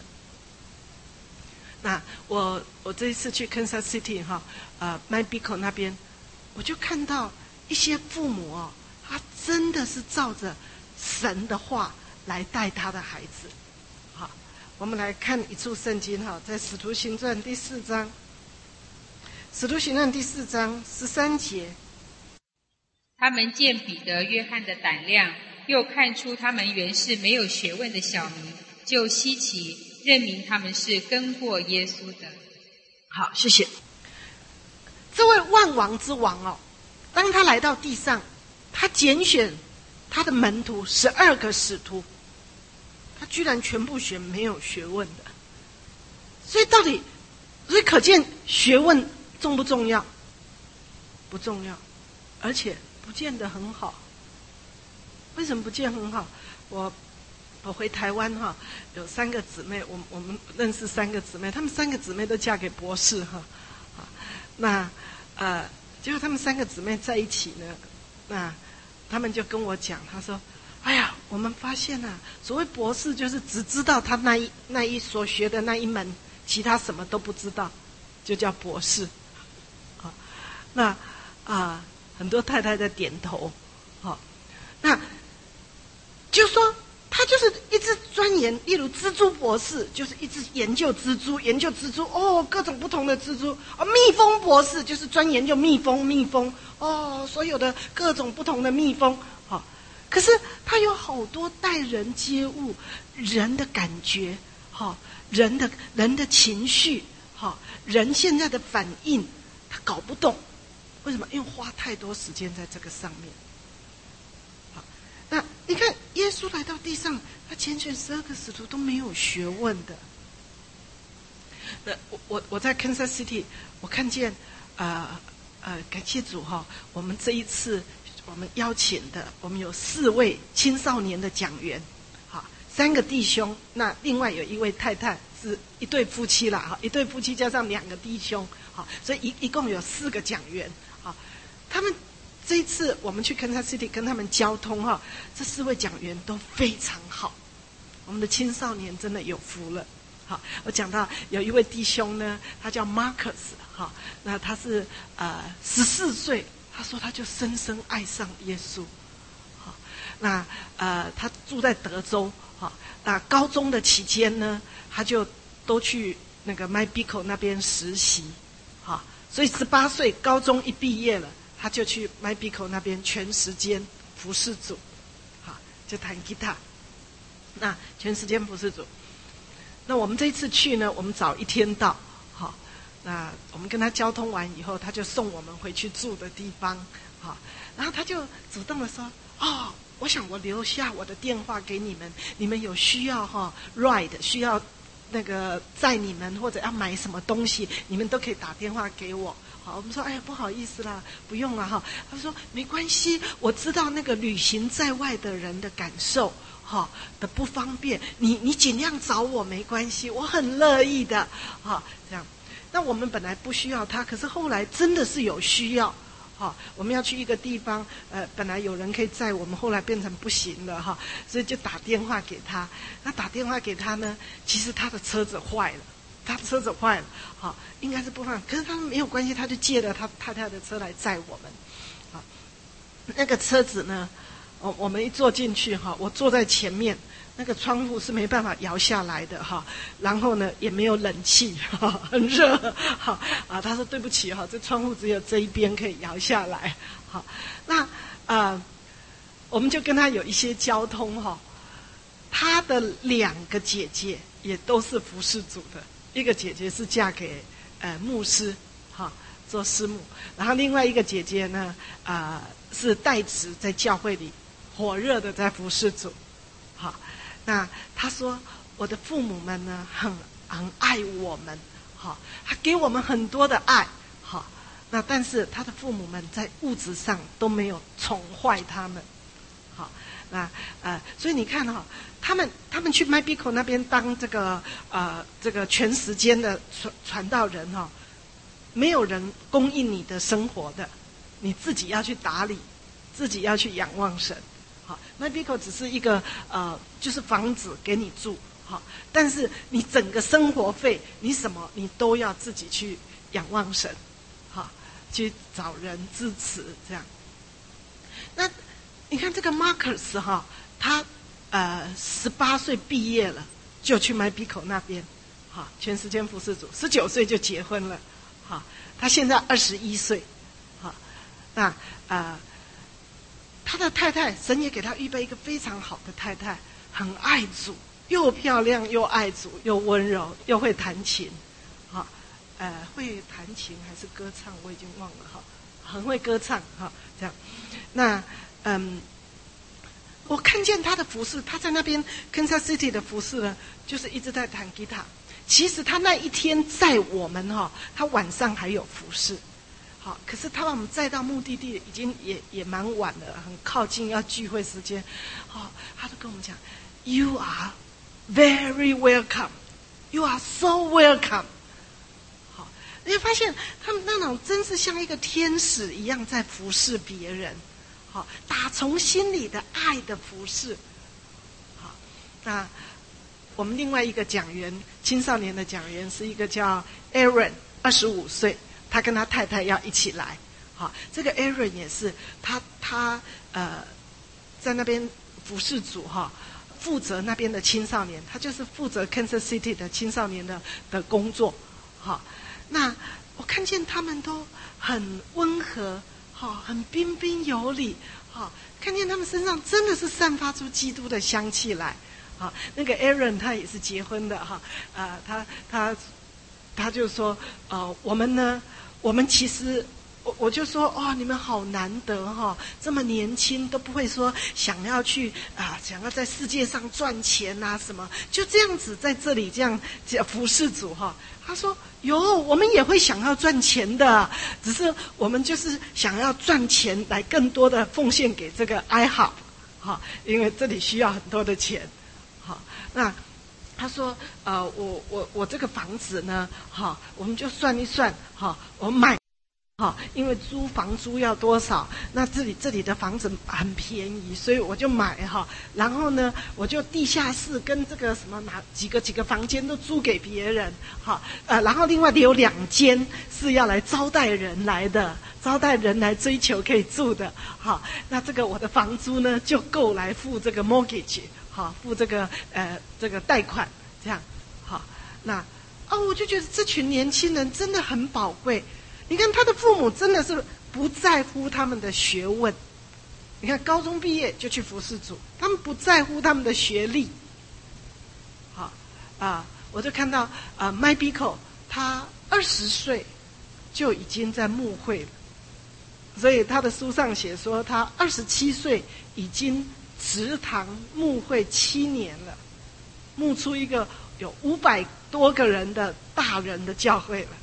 那我我这一次去 Kansas City 哈，呃 Mybico 那边，我就看到一些父母哦，他真的是照着神的话来带他的孩子。好，我们来看一处圣经哈，在使徒行传第四章，使徒行传第四章十三节， 他们见彼得、约翰的胆量，又看出他们原是没有学问的小民，就稀奇，认明他们是跟过耶稣的。 好，谢谢。这位万王之王哦，当他来到地上，他拣选他的门徒十二个使徒，他居然全部选没有学问的。所以到底，所以可见学问重不重要？不重要，而且不见得很好。为什么不见很好？我我回台湾哈，有三个姊妹，我我们认识三个姊妹，她们三个姊妹都嫁给博士哈，啊，那呃，结果她们三个姊妹在一起呢，那她们就跟我讲，她说：“哎呀，我们发现啊，所谓博士就是只知道他那一那一所学的那一门，其他什么都不知道，就叫博士。”啊，那啊、呃，很多太太在点头，好、啊，那。就说他就是一直钻研，例如蜘蛛博士就是一直研究蜘蛛，研究蜘蛛哦，各种不同的蜘蛛啊。蜜蜂博士就是专研究蜜蜂，蜜蜂哦，所有的各种不同的蜜蜂。好、哦，可是他有好多待人接物，人的感觉，好、哦，人的人的情绪，好、哦，人现在的反应，他搞不懂。为什么？因为花太多时间在这个上面。那你看，耶稣来到地上，他拣选十二个使徒都没有学问的。那我我我在 Kansas City， 我看见啊、呃， 呃，感谢主哈，我们这一次我们邀请的，我们有四位青少年的讲员，哈，三个弟兄，那另外有一位太太是一对夫妻啦，哈，一对夫妻加上两个弟兄，好，所以一一共有四个讲员，好，他们这一次我们去Kansas City跟他们交通哈，这四位讲员都非常好，我们的青少年真的有福了。好，我讲到有一位弟兄呢，他叫 Marcus， 哈，那他是呃十四岁，他说他就深深爱上耶稣，好，那呃他住在德州，好，那高中的期间呢，他就都去那个 MyBico 那边实习，好，所以十八岁高中一毕业了，他就去 MyBico 那边全时间服侍主，好，就弹吉他，那全时间服侍主。那我们这一次去呢，我们早一天到，好，那我们跟他交通完以后，他就送我们回去住的地方，好，然后他就主动的说，哦，我想我留下我的电话给你们，你们有需要哈 ride 需要那个载你们或者要买什么东西，你们都可以打电话给我。好，我们说，哎呀，不好意思啦，不用了哈。他说没关系，我知道那个旅行在外的人的感受。哈的不方便，你你尽量找我没关系，我很乐意的，哈这样。那我们本来不需要他，可是后来真的是有需要，哈，我们要去一个地方，呃，本来有人可以载我们，后来变成不行了，哈，所以就打电话给他。那打电话给他呢，其实他的车子坏了，他的车子坏了，哈，应该是不放，可是他没有关系，他就借了他太太的车来载我们，啊，那个车子呢？哦，我们一坐进去哈，我坐在前面，那个窗户是没办法摇下来的哈，然后呢也没有冷气哈，很热哈啊。他说对不起哈，这窗户只有这一边可以摇下来。好，那呃，我们就跟他有一些交通哈。他的两个姐姐也都是服侍主的，一个姐姐是嫁给呃牧师哈做师母，然后另外一个姐姐呢啊、呃、是代职在教会里。火热的在服侍主，好，那他说我的父母们呢很很爱我们，好，他给我们很多的爱，好，那但是他的父母们在物质上都没有宠坏他们，好，那呃，所以你看哈、哦，他们他们去 MyBico 那边当这个呃这个全时间的传传道人哈、哦，没有人供应你的生活的，你自己要去打理，自己要去仰望神。好 ，MyBico 只是一个呃，就是房子给你住，好，但是你整个生活费，你什么你都要自己去仰望神，好，去找人支持这样。那你看这个 Marcus 哈，他呃十八岁毕业了，就去 MyBico 那边，好，全时间服侍主，十九岁就结婚了，好，他现在二十一岁，好，那呃。他的太太，神也给他预备一个非常好的太太，很爱主，又漂亮又爱主，又温柔，又会弹琴，哈，呃，会弹琴还是歌唱，我已经忘了哈，很会歌唱哈，这样。那嗯，我看见他的服侍，他在那边 Kansas City 的服侍呢，就是一直在弹吉他。其实他那一天在我们哈，他晚上还有服侍。好，可是他把我们载到目的地，已经也也蛮晚了，很靠近要聚会时间。哦，他就跟我们讲 ，You are very welcome, you are so welcome。好，你会发现他们那种真是像一个天使一样在服侍别人，好，打从心里的爱的服侍。好，那我们另外一个讲员，青少年的讲员是一个叫 Aaron， 二十五岁。他跟他太太要一起来，好，这个 Aaron 也是他他呃在那边服侍主哈，负责那边的青少年，他就是负责 Kansas City 的青少年的的工作，好，那我看见他们都很温和，好，很彬彬有礼，好，看见他们身上真的是散发出基督的香气来，好，那个 Aaron 他也是结婚的哈，呃，他他他就说，呃，我们呢。我们其实我我就说哦，你们好难得哈、哦，这么年轻都不会说想要去啊，想要在世界上赚钱啊什么，就这样子在这里这样服侍主哈、哦。他说有，我们也会想要赚钱的，只是我们就是想要赚钱来更多的奉献给这个哀好，哈，因为这里需要很多的钱，好，那他说呃，我我我这个房子呢，哈，我们就算一算，哈，我买。好，因为租房租要多少？那这里这里的房子很便宜，所以我就买哈。然后呢，我就地下室跟这个什么哪几个几个房间都租给别人，好，呃，然后另外有两间是要来招待人来的，招待人来追求可以住的，好，那这个我的房租呢就够来付这个 mortgage， 好，付这个呃这个贷款，这样，好，那哦，我就觉得这群年轻人真的很宝贵。你看他的父母真的是不在乎他们的学问，你看高中毕业就去服侍主，他们不在乎他们的学历。好啊，我就看到啊 ，My Biko 他二十岁就已经在牧会了，所以他的书上写说他二十七岁已经植堂牧会七年了，牧出一个有五百多个人的大人的教会了。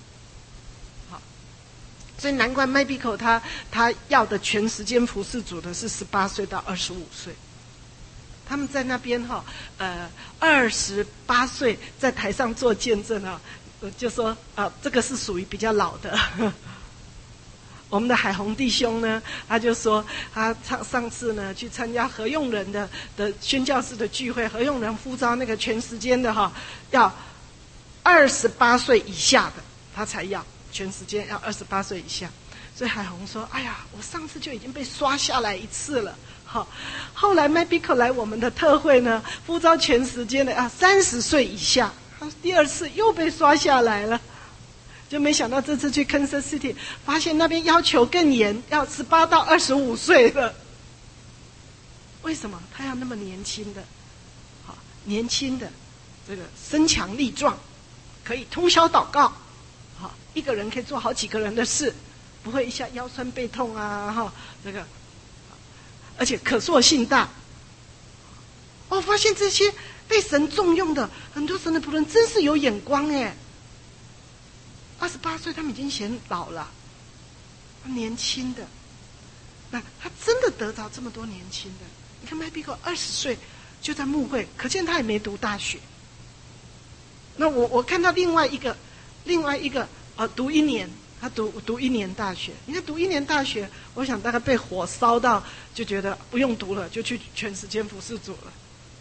所以难怪 My Biko 他他要的全时间服侍主的是十八岁到二十五岁，他们在那边哈，呃，二十八岁在台上做见证啊，就说啊，这个是属于比较老的。我们的海宏弟兄呢，他就说他上上次呢去参加何用人的的宣教士的聚会，何用人呼召那个全时间的哈，要二十八岁以下的他才要。全时间要二十八岁以下，所以海宏说：“哎呀，我上次就已经被刷下来一次了。好，后来 My Biko 来我们的特会呢，呼召全时间的啊三十岁以下，他第二次又被刷下来了。就没想到这次去 Kansas City， 发现那边要求更严，要十八到二十五岁了。为什么他要那么年轻的？好，年轻的这个身强力壮，可以通宵祷告。”好，一个人可以做好几个人的事，不会一下腰酸背痛啊，哈，这个，而且可塑性大。哦，发现这些被神重用的很多神的仆人真是有眼光哎。二十八岁他们已经显老了，年轻的，那他真的得着这么多年轻的。你看 My Biko 二十岁就在牧会，可见他也没读大学。那我我看到另外一个。另外一个呃，读一年，他读读一年大学。你看读一年大学，我想大概被火烧到，就觉得不用读了，就去全时间服侍主了。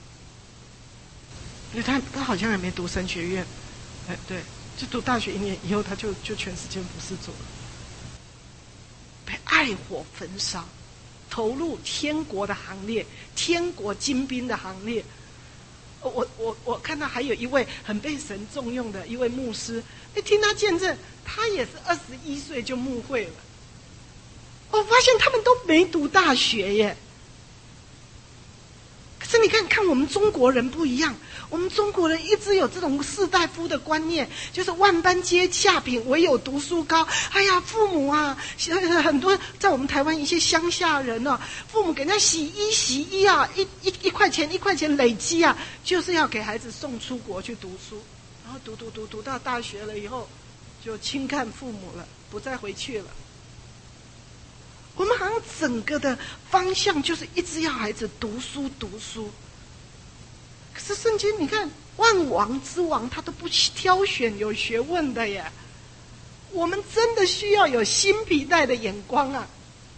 因为他他好像也没读神学院，哎对，就读大学一年以后，他就就全时间服侍主了。被爱火焚烧，投入天国的行列，天国精兵的行列。我我我看到还有一位很被神重用的一位牧师，哎，听他见证，他也是二十一岁就牧会了。我发现他们都没读大学耶。可是你看看我们中国人不一样，我们中国人一直有这种士大夫的观念，就是万般皆下品，唯有读书高。哎呀，父母啊，很多在我们台湾一些乡下人啊，父母给人家洗衣洗衣啊，一一一块钱一块钱累积啊，就是要给孩子送出国去读书，然后读读读读到大学了以后，就轻看父母了，不再回去了。我们好像整个的方向就是一直要孩子读书读书。可是圣经你看，万王之王他都不挑选有学问的耶。我们真的需要有新皮带的眼光啊！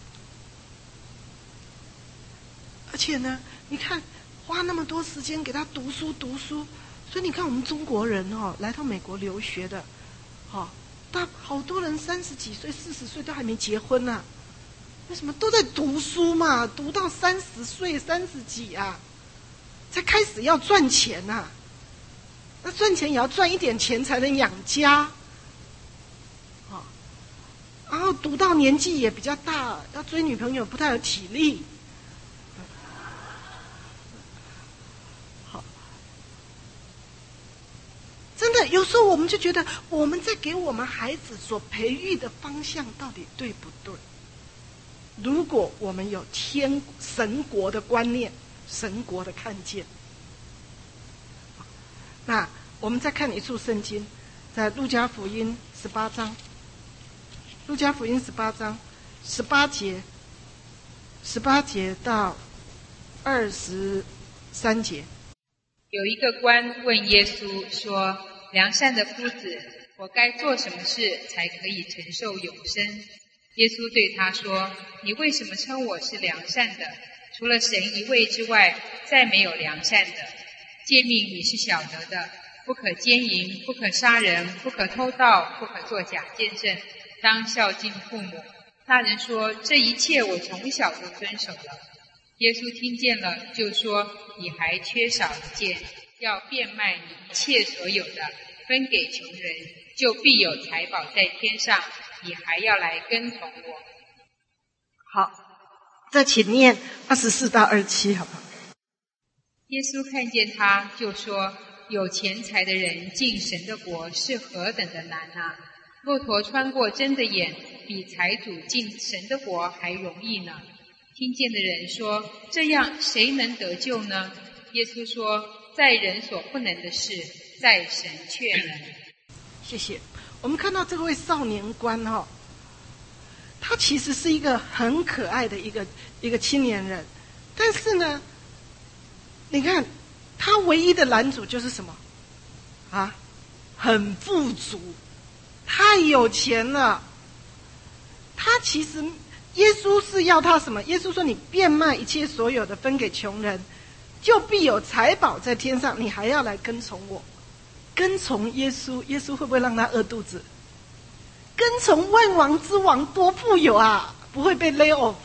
而且呢，你看花那么多时间给他读书读书，所以你看我们中国人哦，来到美国留学的，哦，大好多人三十几岁、四十岁都还没结婚呢、啊。为什么都在读书嘛？读到三十岁、三十几啊，才开始要赚钱呐、啊。那赚钱也要赚一点钱才能养家，哦，然后读到年纪也比较大，要追女朋友不太有体力。好，真的的，有时候我们就觉得我们在给我们孩子所培育的方向到底对不对？如果我们有天神国的观念，神国的看见，那我们再看一处圣经，在路加福音十八章，路加福音十八章十八节，十八节到二十三节。 有一个官问耶稣说：“良善的夫子，我该做什么事才可以承受永生？”耶稣对他说：“你为什么称我是良善的？除了神一位之外，再没有良善的。诫命你是晓得的，不可奸淫，不可杀人，不可偷盗，不可作假见证，当孝敬父母。”那人说：“这一切我从小都遵守了。”耶稣听见了，就说：“你还缺少一件，要变卖你一切所有的，分给穷人，就必有财宝在天上。你还要来跟从我。” 好，再请念二十四到二十七，好不好？ 耶稣看见他，就说：“有钱财的人进神的国是何等的难啊！骆驼穿过针的眼，比财主进神的国还容易呢。”听见的人说：“这样谁能得救呢？”耶稣说：“在人所不能的事，在神却能。” 谢谢。我们看到这位少年官哈、哦，他其实是一个很可爱的一个一个青年人，但是呢，你看他唯一的拦阻就是什么啊？很富足，太有钱了。他其实耶稣是要他什么？耶稣说：“你变卖一切所有的，分给穷人，就必有财宝在天上。你还要来跟从我。”跟从耶稣，耶稣会不会让他饿肚子？跟从万王之王多富有啊，不会被 lay off，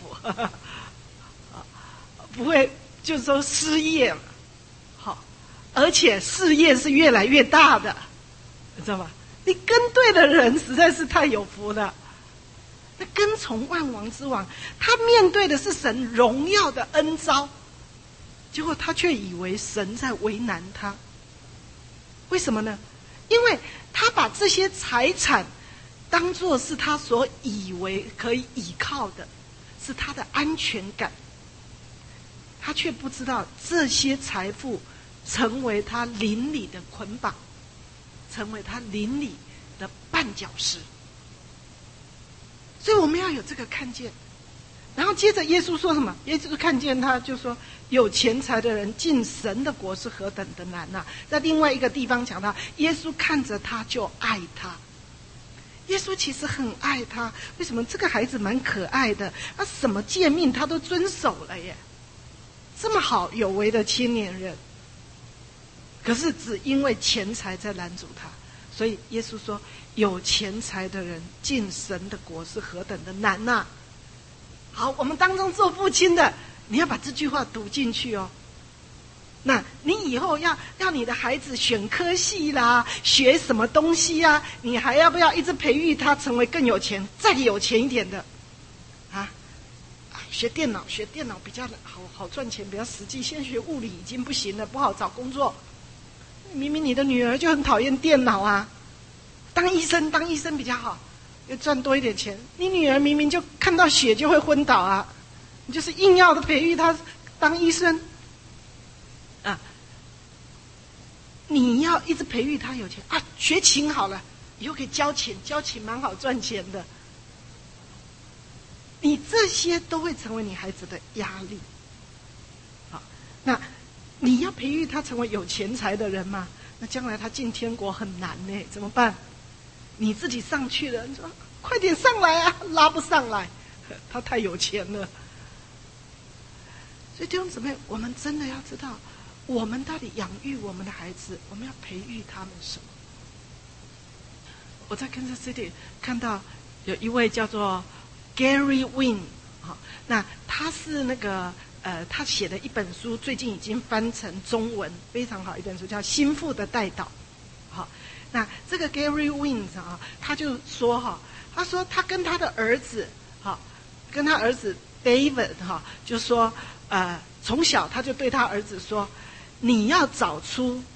不会就是说失业了。好，而且事业是越来越大的，你知道吗？你跟对的人实在是太有福了。那跟从万王之王，他面对的是神荣耀的恩召，结果他却以为神在为难他。为什么呢？因为他把这些财产当作是他所以为可以依靠的，是他的安全感。他却不知道这些财富成为他邻里的捆绑，成为他邻里的绊脚石。所以我们要有这个看见。然后接着耶稣说什么？耶稣看见他就说：“有钱财的人进神的国是何等的难啊！”在另外一个地方讲到，耶稣看着他就爱他。耶稣其实很爱他，为什么？这个孩子蛮可爱的，他什么诫命他都遵守了耶，这么好有为的青年人。可是只因为钱财在拦阻他，所以耶稣说：“有钱财的人进神的国是何等的难啊！”好，我们当中做父亲的，你要把这句话读进去哦。那你以后要要你的孩子选科系啦，学什么东西啊？你还要不要一直培育他成为更有钱、再有钱一点的？啊，学电脑，学电脑比较好好赚钱，比较实际。先学物理已经不行了，不好找工作。明明你的女儿就很讨厌电脑啊，当医生，当医生比较好。又赚多一点钱，你女儿明明就看到血就会昏倒啊，你就是硬要的培育她当医生啊，你要一直培育她有钱啊，学琴好了，以后可以教琴，教琴蛮好赚钱的。你这些都会成为你孩子的压力。好，那你要培育他成为有钱财的人嘛？那将来他进天国很难呢，怎么办？你自己上去了，你说快点上来啊，拉不上来，他太有钱了。所以弟兄姊妹，我们真的要知道，我们到底养育我们的孩子，我们要培育他们什么？我在 Kansas City 看到有一位叫做 Gary Win， 好，那他是那个呃，他写的一本书，最近已经翻成中文，非常好一本书，叫《心腹的代祷》。好。那这个 Gary Win 啊，他就说哈，他说他跟他的儿子哈，跟他儿子 David 哈，就说呃，从小他就对他儿子说，你要找出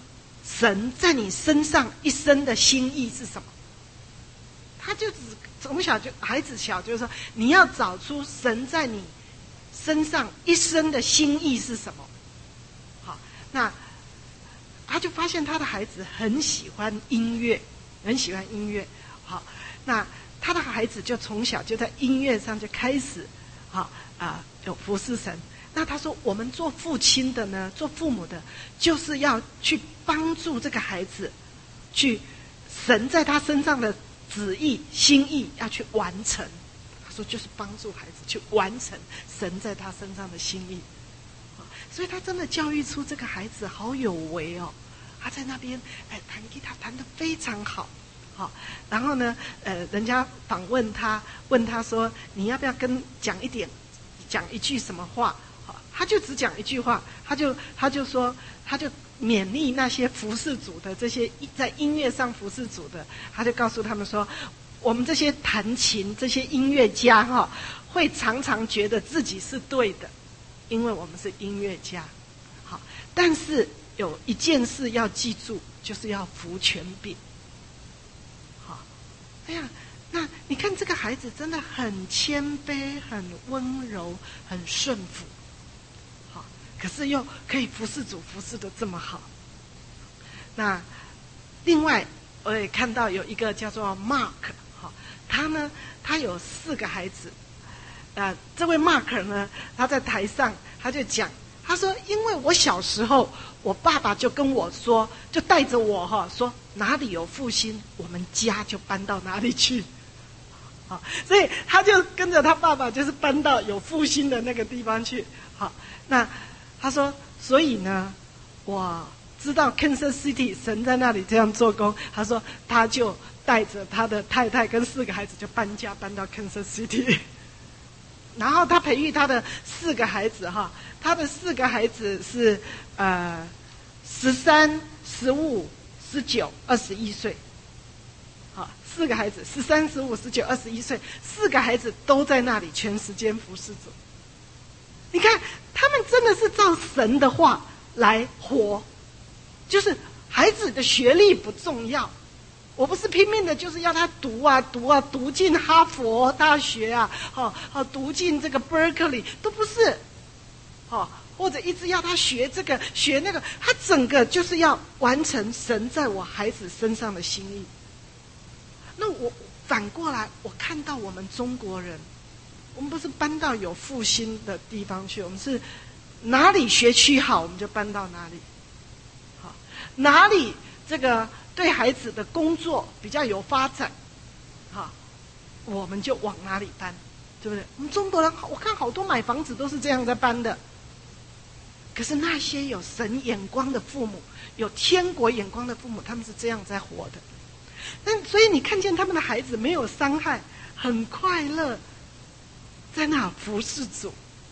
神在你身上一生的心意是什么？他就只从小就孩子小就是说，你要找出神在你身上一生的心意是什么。好，那他就发现他的孩子很喜欢音乐，很喜欢音乐。好，那他的孩子就从小就在音乐上就开始，好啊、呃，有服侍神。那他说，我们做父亲的呢，做父母的，就是要去帮助这个孩子，去神在他身上的旨意、心意要去完成。他说，就是帮助孩子去完成神在他身上的心意。所以他真的教育出这个孩子好有为哦。他在那边哎弹吉他弹得非常好，好，然后呢，呃，人家访问他，问他说，你要不要跟讲一点，讲一句什么话？他就只讲一句话，他就他就说，他就勉励那些服侍主的这些在音乐上服侍主的，他就告诉他们说，我们这些弹琴这些音乐家哈、哦，会常常觉得自己是对的，因为我们是音乐家，好，但是有一件事要记住，就是要服权柄。好，哎呀，那你看这个孩子真的很谦卑、很温柔、很顺服。可是又可以服侍主，服侍得这么好。那另外我也看到有一个叫做 Mark， 哈，他呢，他有四个孩子。呃，这位 Mark 呢，他在台上他就讲，他说，因为我小时候，我爸爸就跟我说，就带着我哈，说哪里有复兴，我们家就搬到哪里去。好，所以他就跟着他爸爸，就是搬到有复兴的那个地方去。好，那他说，所以呢，我知道 Kansas City 神在那里这样做工。他说，他就带着他的太太跟四个孩子就搬家搬到 Kansas City。然后他培育他的四个孩子哈，他的四个孩子是呃十三、十五、十九、二十一岁。好，四个孩子十三、十五、十九、二十一岁，四个孩子都在那里全时间服侍主。你看，他们真的是照神的话来活，就是孩子的学历不重要，我不是拼命的，就是要他读啊读啊，读进哈佛大学啊，好好读进这个 Berkeley 都不是，好，或者一直要他学这个学那个，他整个就是要完成神在我孩子身上的心意。那我反过来，我看到我们中国人。我们不是搬到有复兴的地方去，我们是哪里学区好，我们就搬到哪里。好，哪里这个对孩子的工作比较有发展，好，我们就往哪里搬，对不对？我们中国人，我看好多买房子都是这样在搬的。可是那些有神眼光的父母，有天国眼光的父母，他们是这样在活的。但所以你看见他们的孩子没有伤害，很快乐。在那服侍主，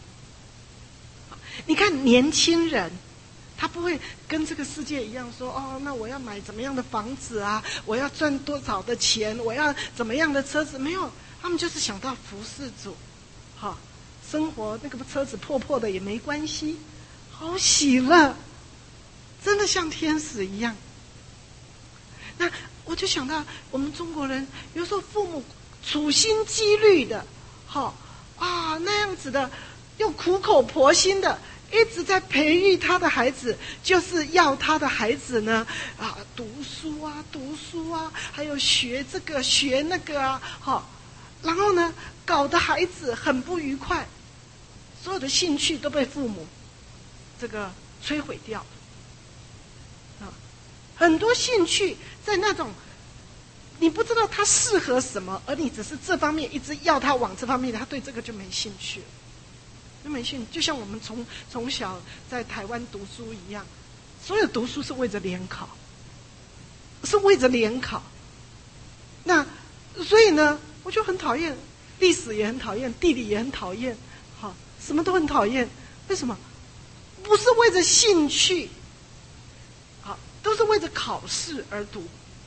你看年轻人，他不会跟这个世界一样说，哦，那我要买怎么样的房子啊，我要赚多少的钱，我要怎么样的车子，没有，他们就是想到服侍主，好，生活那个车子破破的也没关系，好喜乐，真的像天使一样。那我就想到我们中国人，有时候父母处心积虑的，好。啊，那样子的，用苦口婆心的，一直在培育他的孩子，就是要他的孩子呢，啊，读书啊，读书啊，还有学这个学那个啊，好，然后呢，搞得孩子很不愉快，所有的兴趣都被父母这个摧毁掉，啊，很多兴趣在那种。你不知道他适合什么，而你只是这方面一直要他往这方面，他对这个就没兴趣了，就没兴趣。就像我们从从小在台湾读书一样，所有读书是为着联考，是为着联考。那所以呢，我就很讨厌历史，也很讨厌地理，也很讨厌，好，什么都很讨厌。为什么？不是为着兴趣，好，都是为着考试而读。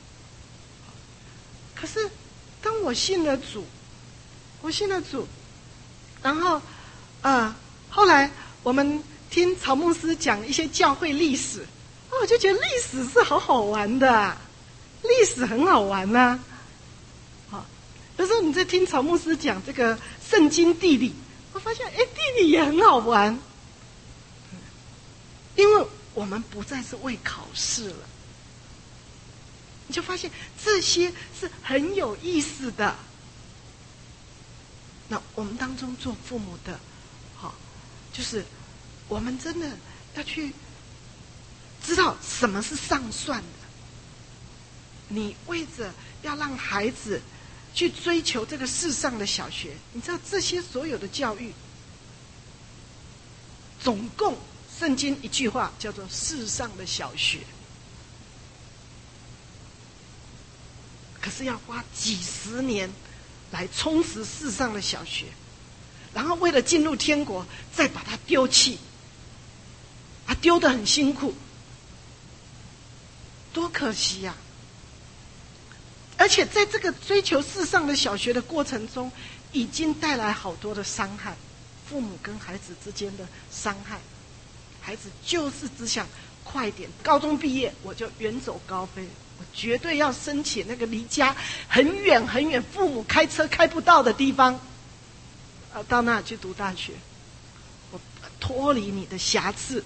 可是，当我信了主，我信了主，然后，呃，后来我们听曹牧师讲一些教会历史， 我就觉得历史是好好玩的，历史很好玩呐、啊。好，有时候你在听曹牧师讲这个圣经地理，我发现哎，地理也很好玩，因为我们不再是为考试了，你就发现这些是很有意思的。那我们当中做父母的，好，就是我们真的要去知道什么是上算的。你为着要让孩子去追求这个世上的小学，你知道这些所有的教育，总共圣经一句话叫做世上的小学，可是要花几十年来充实世上的小学，然后为了进入天国再把它丢弃，啊，丢得很辛苦，多可惜呀、啊！而且在这个追求世上的小学的过程中，已经带来好多的伤害，父母跟孩子之间的伤害。孩子就是只想快点高中毕业，我就远走高飞，我绝对要申请那个离家很远很远，父母开车开不到的地方，啊，到那去读大学，我脱离你的瑕疵。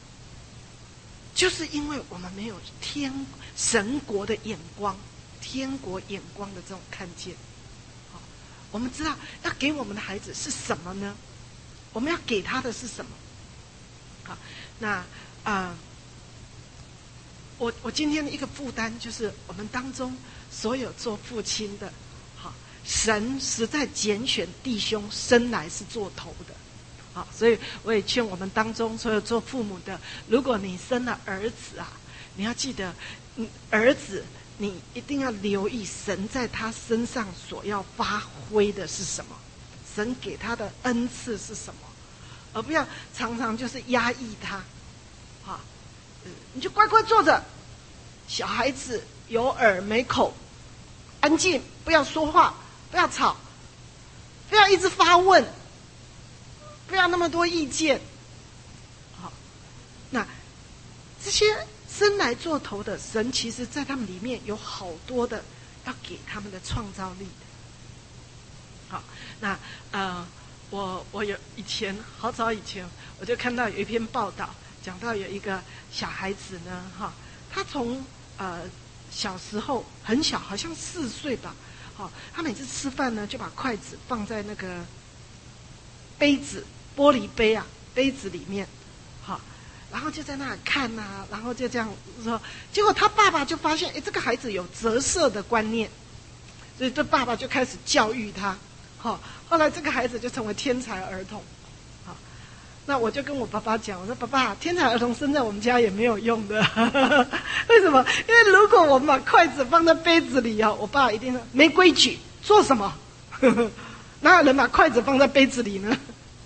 就是因为我们没有天神国的眼光，天国眼光的这种看见。好，我们知道要给我们的孩子是什么呢？我们要给他的是什么？好，那啊、呃，我我今天的一个负担就是我们当中所有做父亲的，好，神实在拣选弟兄生来是做头的。好，所以我也劝我们当中所有做父母的，如果你生了儿子啊，你要记得，儿子你一定要留意神在他身上所要发挥的是什么，神给他的恩赐是什么，而不要常常就是压抑他。好，你就乖乖坐着，小孩子有耳没口，安静，不要说话，不要吵，不要一直发问，不要那么多意见。好，那这些生来做头的神，其实在他们里面有好多的要给他们的创造力的。好，那呃，我我有以前好早以前，我就看到有一篇报道，讲到有一个小孩子呢，哈，他从呃小时候很小，好像四岁吧，好，他每次吃饭呢，就把筷子放在那个杯子。玻璃杯啊，杯子里面，好，然后就在那里看啊，然后就这样说，结果他爸爸就发现，哎，这个孩子有折射的观念，所以这爸爸就开始教育他，好，后来这个孩子就成为天才儿童，好，那我就跟我爸爸讲，我说爸爸，天才儿童生在我们家也没有用的，为什么？因为如果我们把筷子放在杯子里啊，我爸一定说没规矩，做什么？哪有人把筷子放在杯子里呢？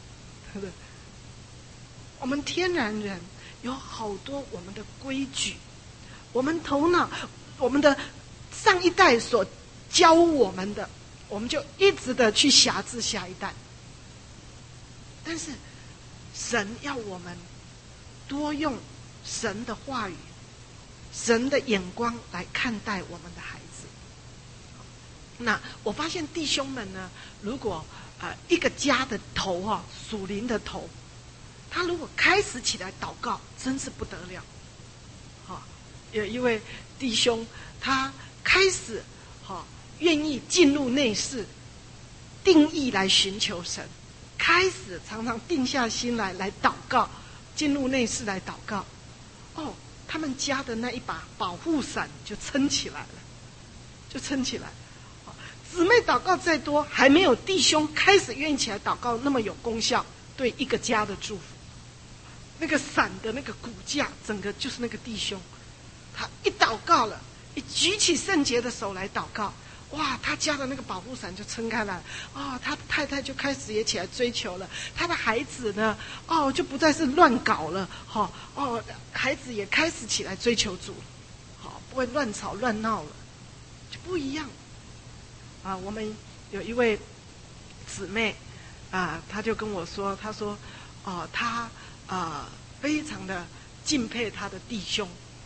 我们天然人有好多我们的规矩，我们头脑，我们的上一代所教我们的，我们就一直的去辖制下一代。但是神要我们多用神的话语、神的眼光来看待我们的孩子。那我发现弟兄们呢，如果呃一个家的头哈、啊，属灵的头，他如果开始起来祷告，真是不得了。好、哦，有一位弟兄，他开始好、哦、愿意进入内室，定义来寻求神，开始常常定下心来来祷告，进入内室来祷告。哦，他们家的那一把保护伞就撑起来了，就撑起来。哦，姊妹祷告再多，还没有弟兄开始愿意起来祷告那么有功效，对一个家的祝福。那个伞的那个骨架，整个就是那个弟兄，他一祷告了，一举起圣洁的手来祷告，哇，他家的那个保护伞就撑开来了，哦，他太太就开始也起来追求了，他的孩子呢，哦，就不再是乱搞了，哈、哦，哦，孩子也开始起来追求主了，好、哦，不会乱吵乱闹了，就不一样。啊，我们有一位姊妹，啊，她就跟我说，她说，哦，她。啊、呃，非常的敬佩他的弟兄，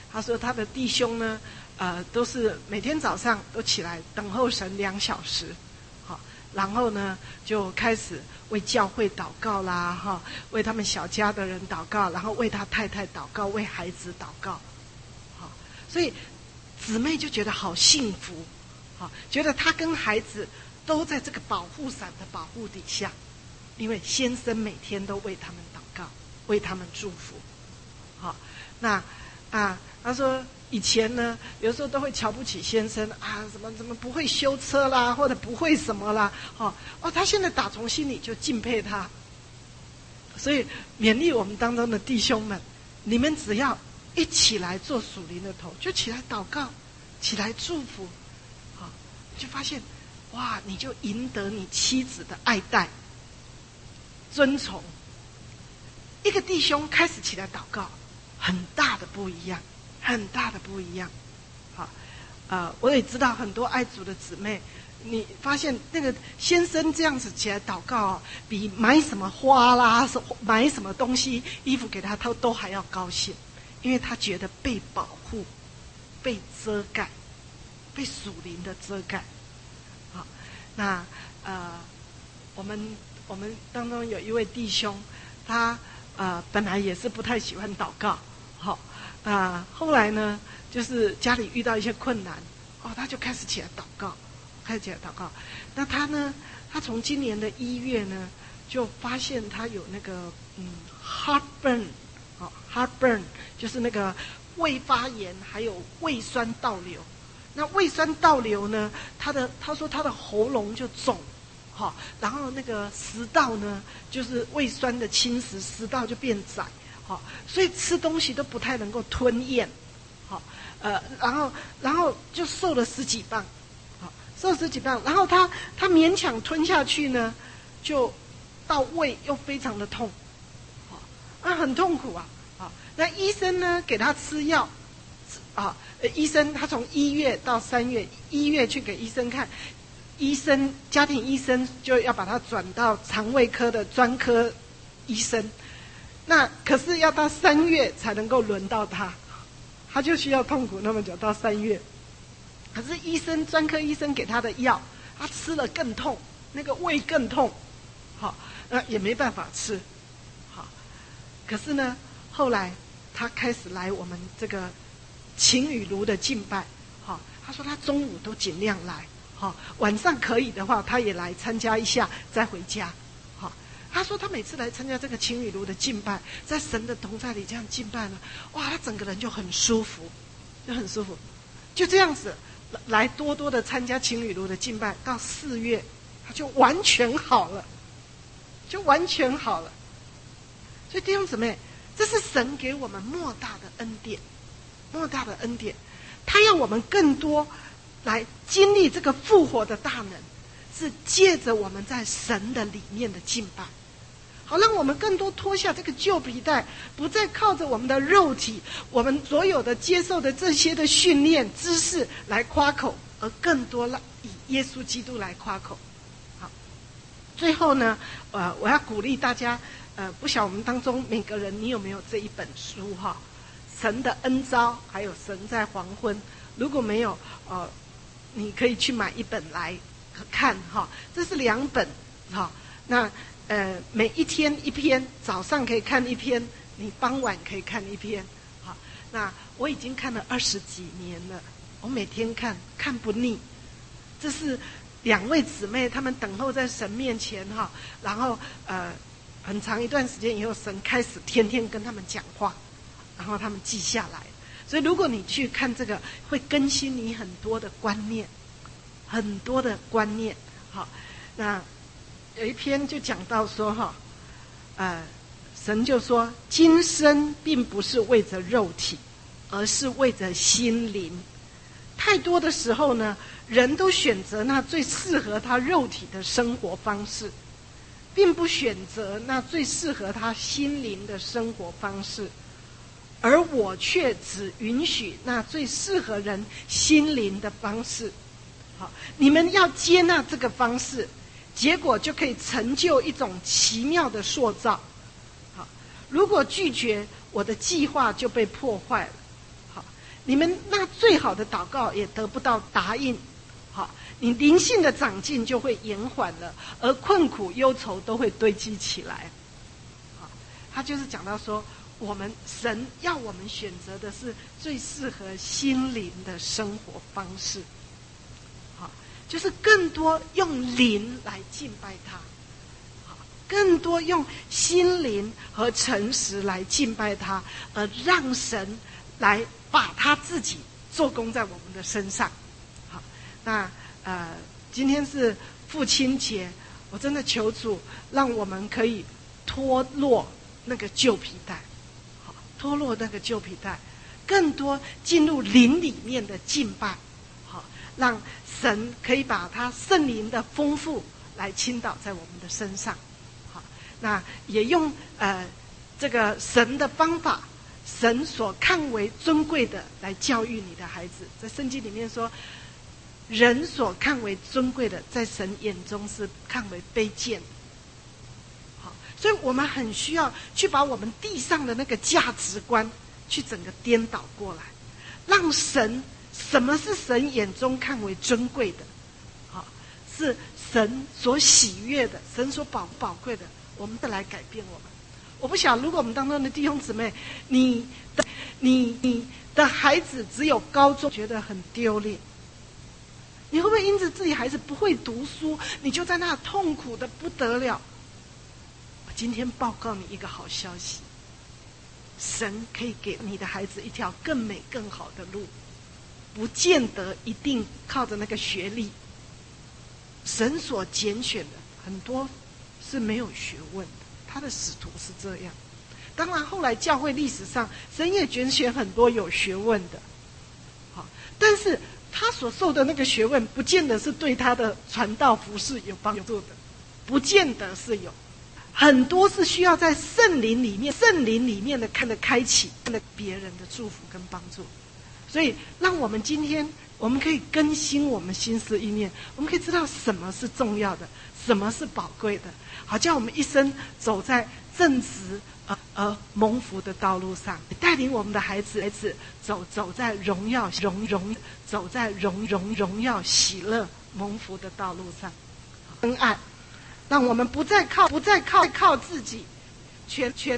他说他的弟兄呢，呃，都是每天早上都起来等候神两小时，好，然后呢就开始为教会祷告啦，哈，为他们小家的人祷告，然后为他太太祷告，为孩子祷告，好，所以姊妹就觉得好幸福，好，觉得他跟孩子都在这个保护伞的保护底下，因为先生每天都为他们祷告，为他们祝福，好，那啊，他说以前呢，有时候都会瞧不起先生啊，怎么怎么不会修车啦，或者不会什么啦，哦哦，他现在打从心里就敬佩他。所以勉励我们当中的弟兄们，你们只要一起来做属灵的头，就起来祷告，起来祝福，好，就发现哇，你就赢得你妻子的爱戴、尊崇。一个弟兄开始起来祷告，很大的不一样，很大的不一样。好，呃，我也知道很多爱主的姊妹，你发现那个先生这样子起来祷告哦，比买什么花啦、买什么东西、衣服给他，他都还要高兴，因为他觉得被保护、被遮盖、被属灵的遮盖。好，那呃，我们我们当中有一位弟兄，他呃本来也是不太喜欢祷告。好，啊、呃，后来呢，就是家里遇到一些困难，哦，他就开始起来祷告，开始起来祷告。那他呢，他从今年的一月呢，就发现他有那个嗯 heartburn， 哦 heartburn 就是那个胃发炎，还有胃酸倒流。那胃酸倒流呢，他的他说他的喉咙就肿，好、哦，然后那个食道呢，就是胃酸的侵蚀，食道就变窄。好，所以吃东西都不太能够吞咽，好，呃，然后然后就瘦了十几磅，好，瘦了十几磅，然后他他勉强吞下去呢，就到胃又非常的痛，好，啊，很痛苦啊，好，那医生呢给他吃药，啊，医生他从一月到三月，一月去给医生看，医生家庭医生就要把他转到肠胃科的专科医生。那可是要到三月才能够轮到他，他就需要痛苦那么久到三月。可是医生专科医生给他的药，他吃了更痛，那个胃更痛，好，那也没办法吃，好。可是呢，后来他开始来我们这个晴雨炉的敬拜，好，他说他中午都尽量来，好，晚上可以的话他也来参加一下再回家。他说他每次来参加这个晴雨炉的敬拜，在神的同在里这样敬拜呢，哇，他整个人就很舒服，就很舒服，就这样子来多多的参加晴雨炉的敬拜，到四月他就完全好了，就完全好了。所以弟兄姊妹，这是神给我们莫大的恩典，莫大的恩典，他要我们更多来经历这个复活的大能，是借着我们在神的里面的敬拜。好，让我们更多脱下这个旧皮带，不再靠着我们的肉体，我们所有的接受的这些的训练知识来夸口，而更多了以耶稣基督来夸口。好，最后呢，呃，我要鼓励大家，呃，不晓得我们当中每个人你有没有这一本书哈？神的恩召，还有神在黄昏。如果没有，呃，你可以去买一本来看哈。这是两本哈，那。呃，每一天一篇，早上可以看一篇，你傍晚可以看一篇，好，那我已经看了二十几年了，我每天看，看不腻。这是两位姊妹，她们等候在神面前哈，然后呃，很长一段时间以后，神开始天天跟他们讲话，然后他们记下来。所以如果你去看这个，会更新你很多的观念，很多的观念，好，那。有一篇就讲到说哈，呃，神就说，今生并不是为着肉体，而是为着心灵。太多的时候呢，人都选择那最适合他肉体的生活方式，并不选择那最适合他心灵的生活方式，而我却只允许那最适合人心灵的方式。好，你们要接纳这个方式。结果就可以成就一种奇妙的塑造。好，如果拒绝，我的计划就被破坏了。好， 你们那最好的祷告也得不到答应，好，你灵性的长进就会延缓了，而困苦忧愁都会堆积起来。好，他就是讲到说，我们神要我们选择的是最适合心灵的生活方式，好，就是更多用灵来敬拜他，好，更多用心灵和诚实来敬拜他，而让神来把他自己做工在我们的身上。好，那呃，今天是父亲节，我真的求主让我们可以脱落那个旧皮带，好，脱落那个旧皮带，更多进入灵里面的敬拜，好，让神可以把他圣灵的丰富来倾倒在我们的身上。好，那也用呃这个神的方法，神所看为尊贵的来教育你的孩子。在圣经里面说，人所看为尊贵的，在神眼中是看为卑贱的。好，所以我们很需要去把我们地上的那个价值观去整个颠倒过来，让神，什么是神眼中看为尊贵的？好，是神所喜悦的，神所宝宝贵的，我们再来改变我们。我不晓得，如果我们当中的弟兄姊妹，你的你你的孩子只有高中，觉得很丢脸，你会不会因此自己孩子不会读书，你就在那痛苦的不得了？我今天报告你一个好消息，神可以给你的孩子一条更美更好的路，不见得一定靠着那个学历。神所拣选的很多是没有学问的，他的使徒是这样。当然后来教会历史上，神也拣选很多有学问的，好，但是他所受的那个学问，不见得是对他的传道服事有帮助的，不见得是有，很多是需要在圣灵里面，圣灵里面的看的开启，看的别人的祝福跟帮助。所以，让我们今天，我们可以更新我们心思意念，我们可以知道什么是重要的，什么是宝贵的，好叫我们一生走在正直而而蒙福的道路上，带领我们的孩子孩子走走在荣耀荣荣走在荣荣荣耀喜乐蒙福的道路上。恩爱，让我们不再靠不再靠靠自己，全全。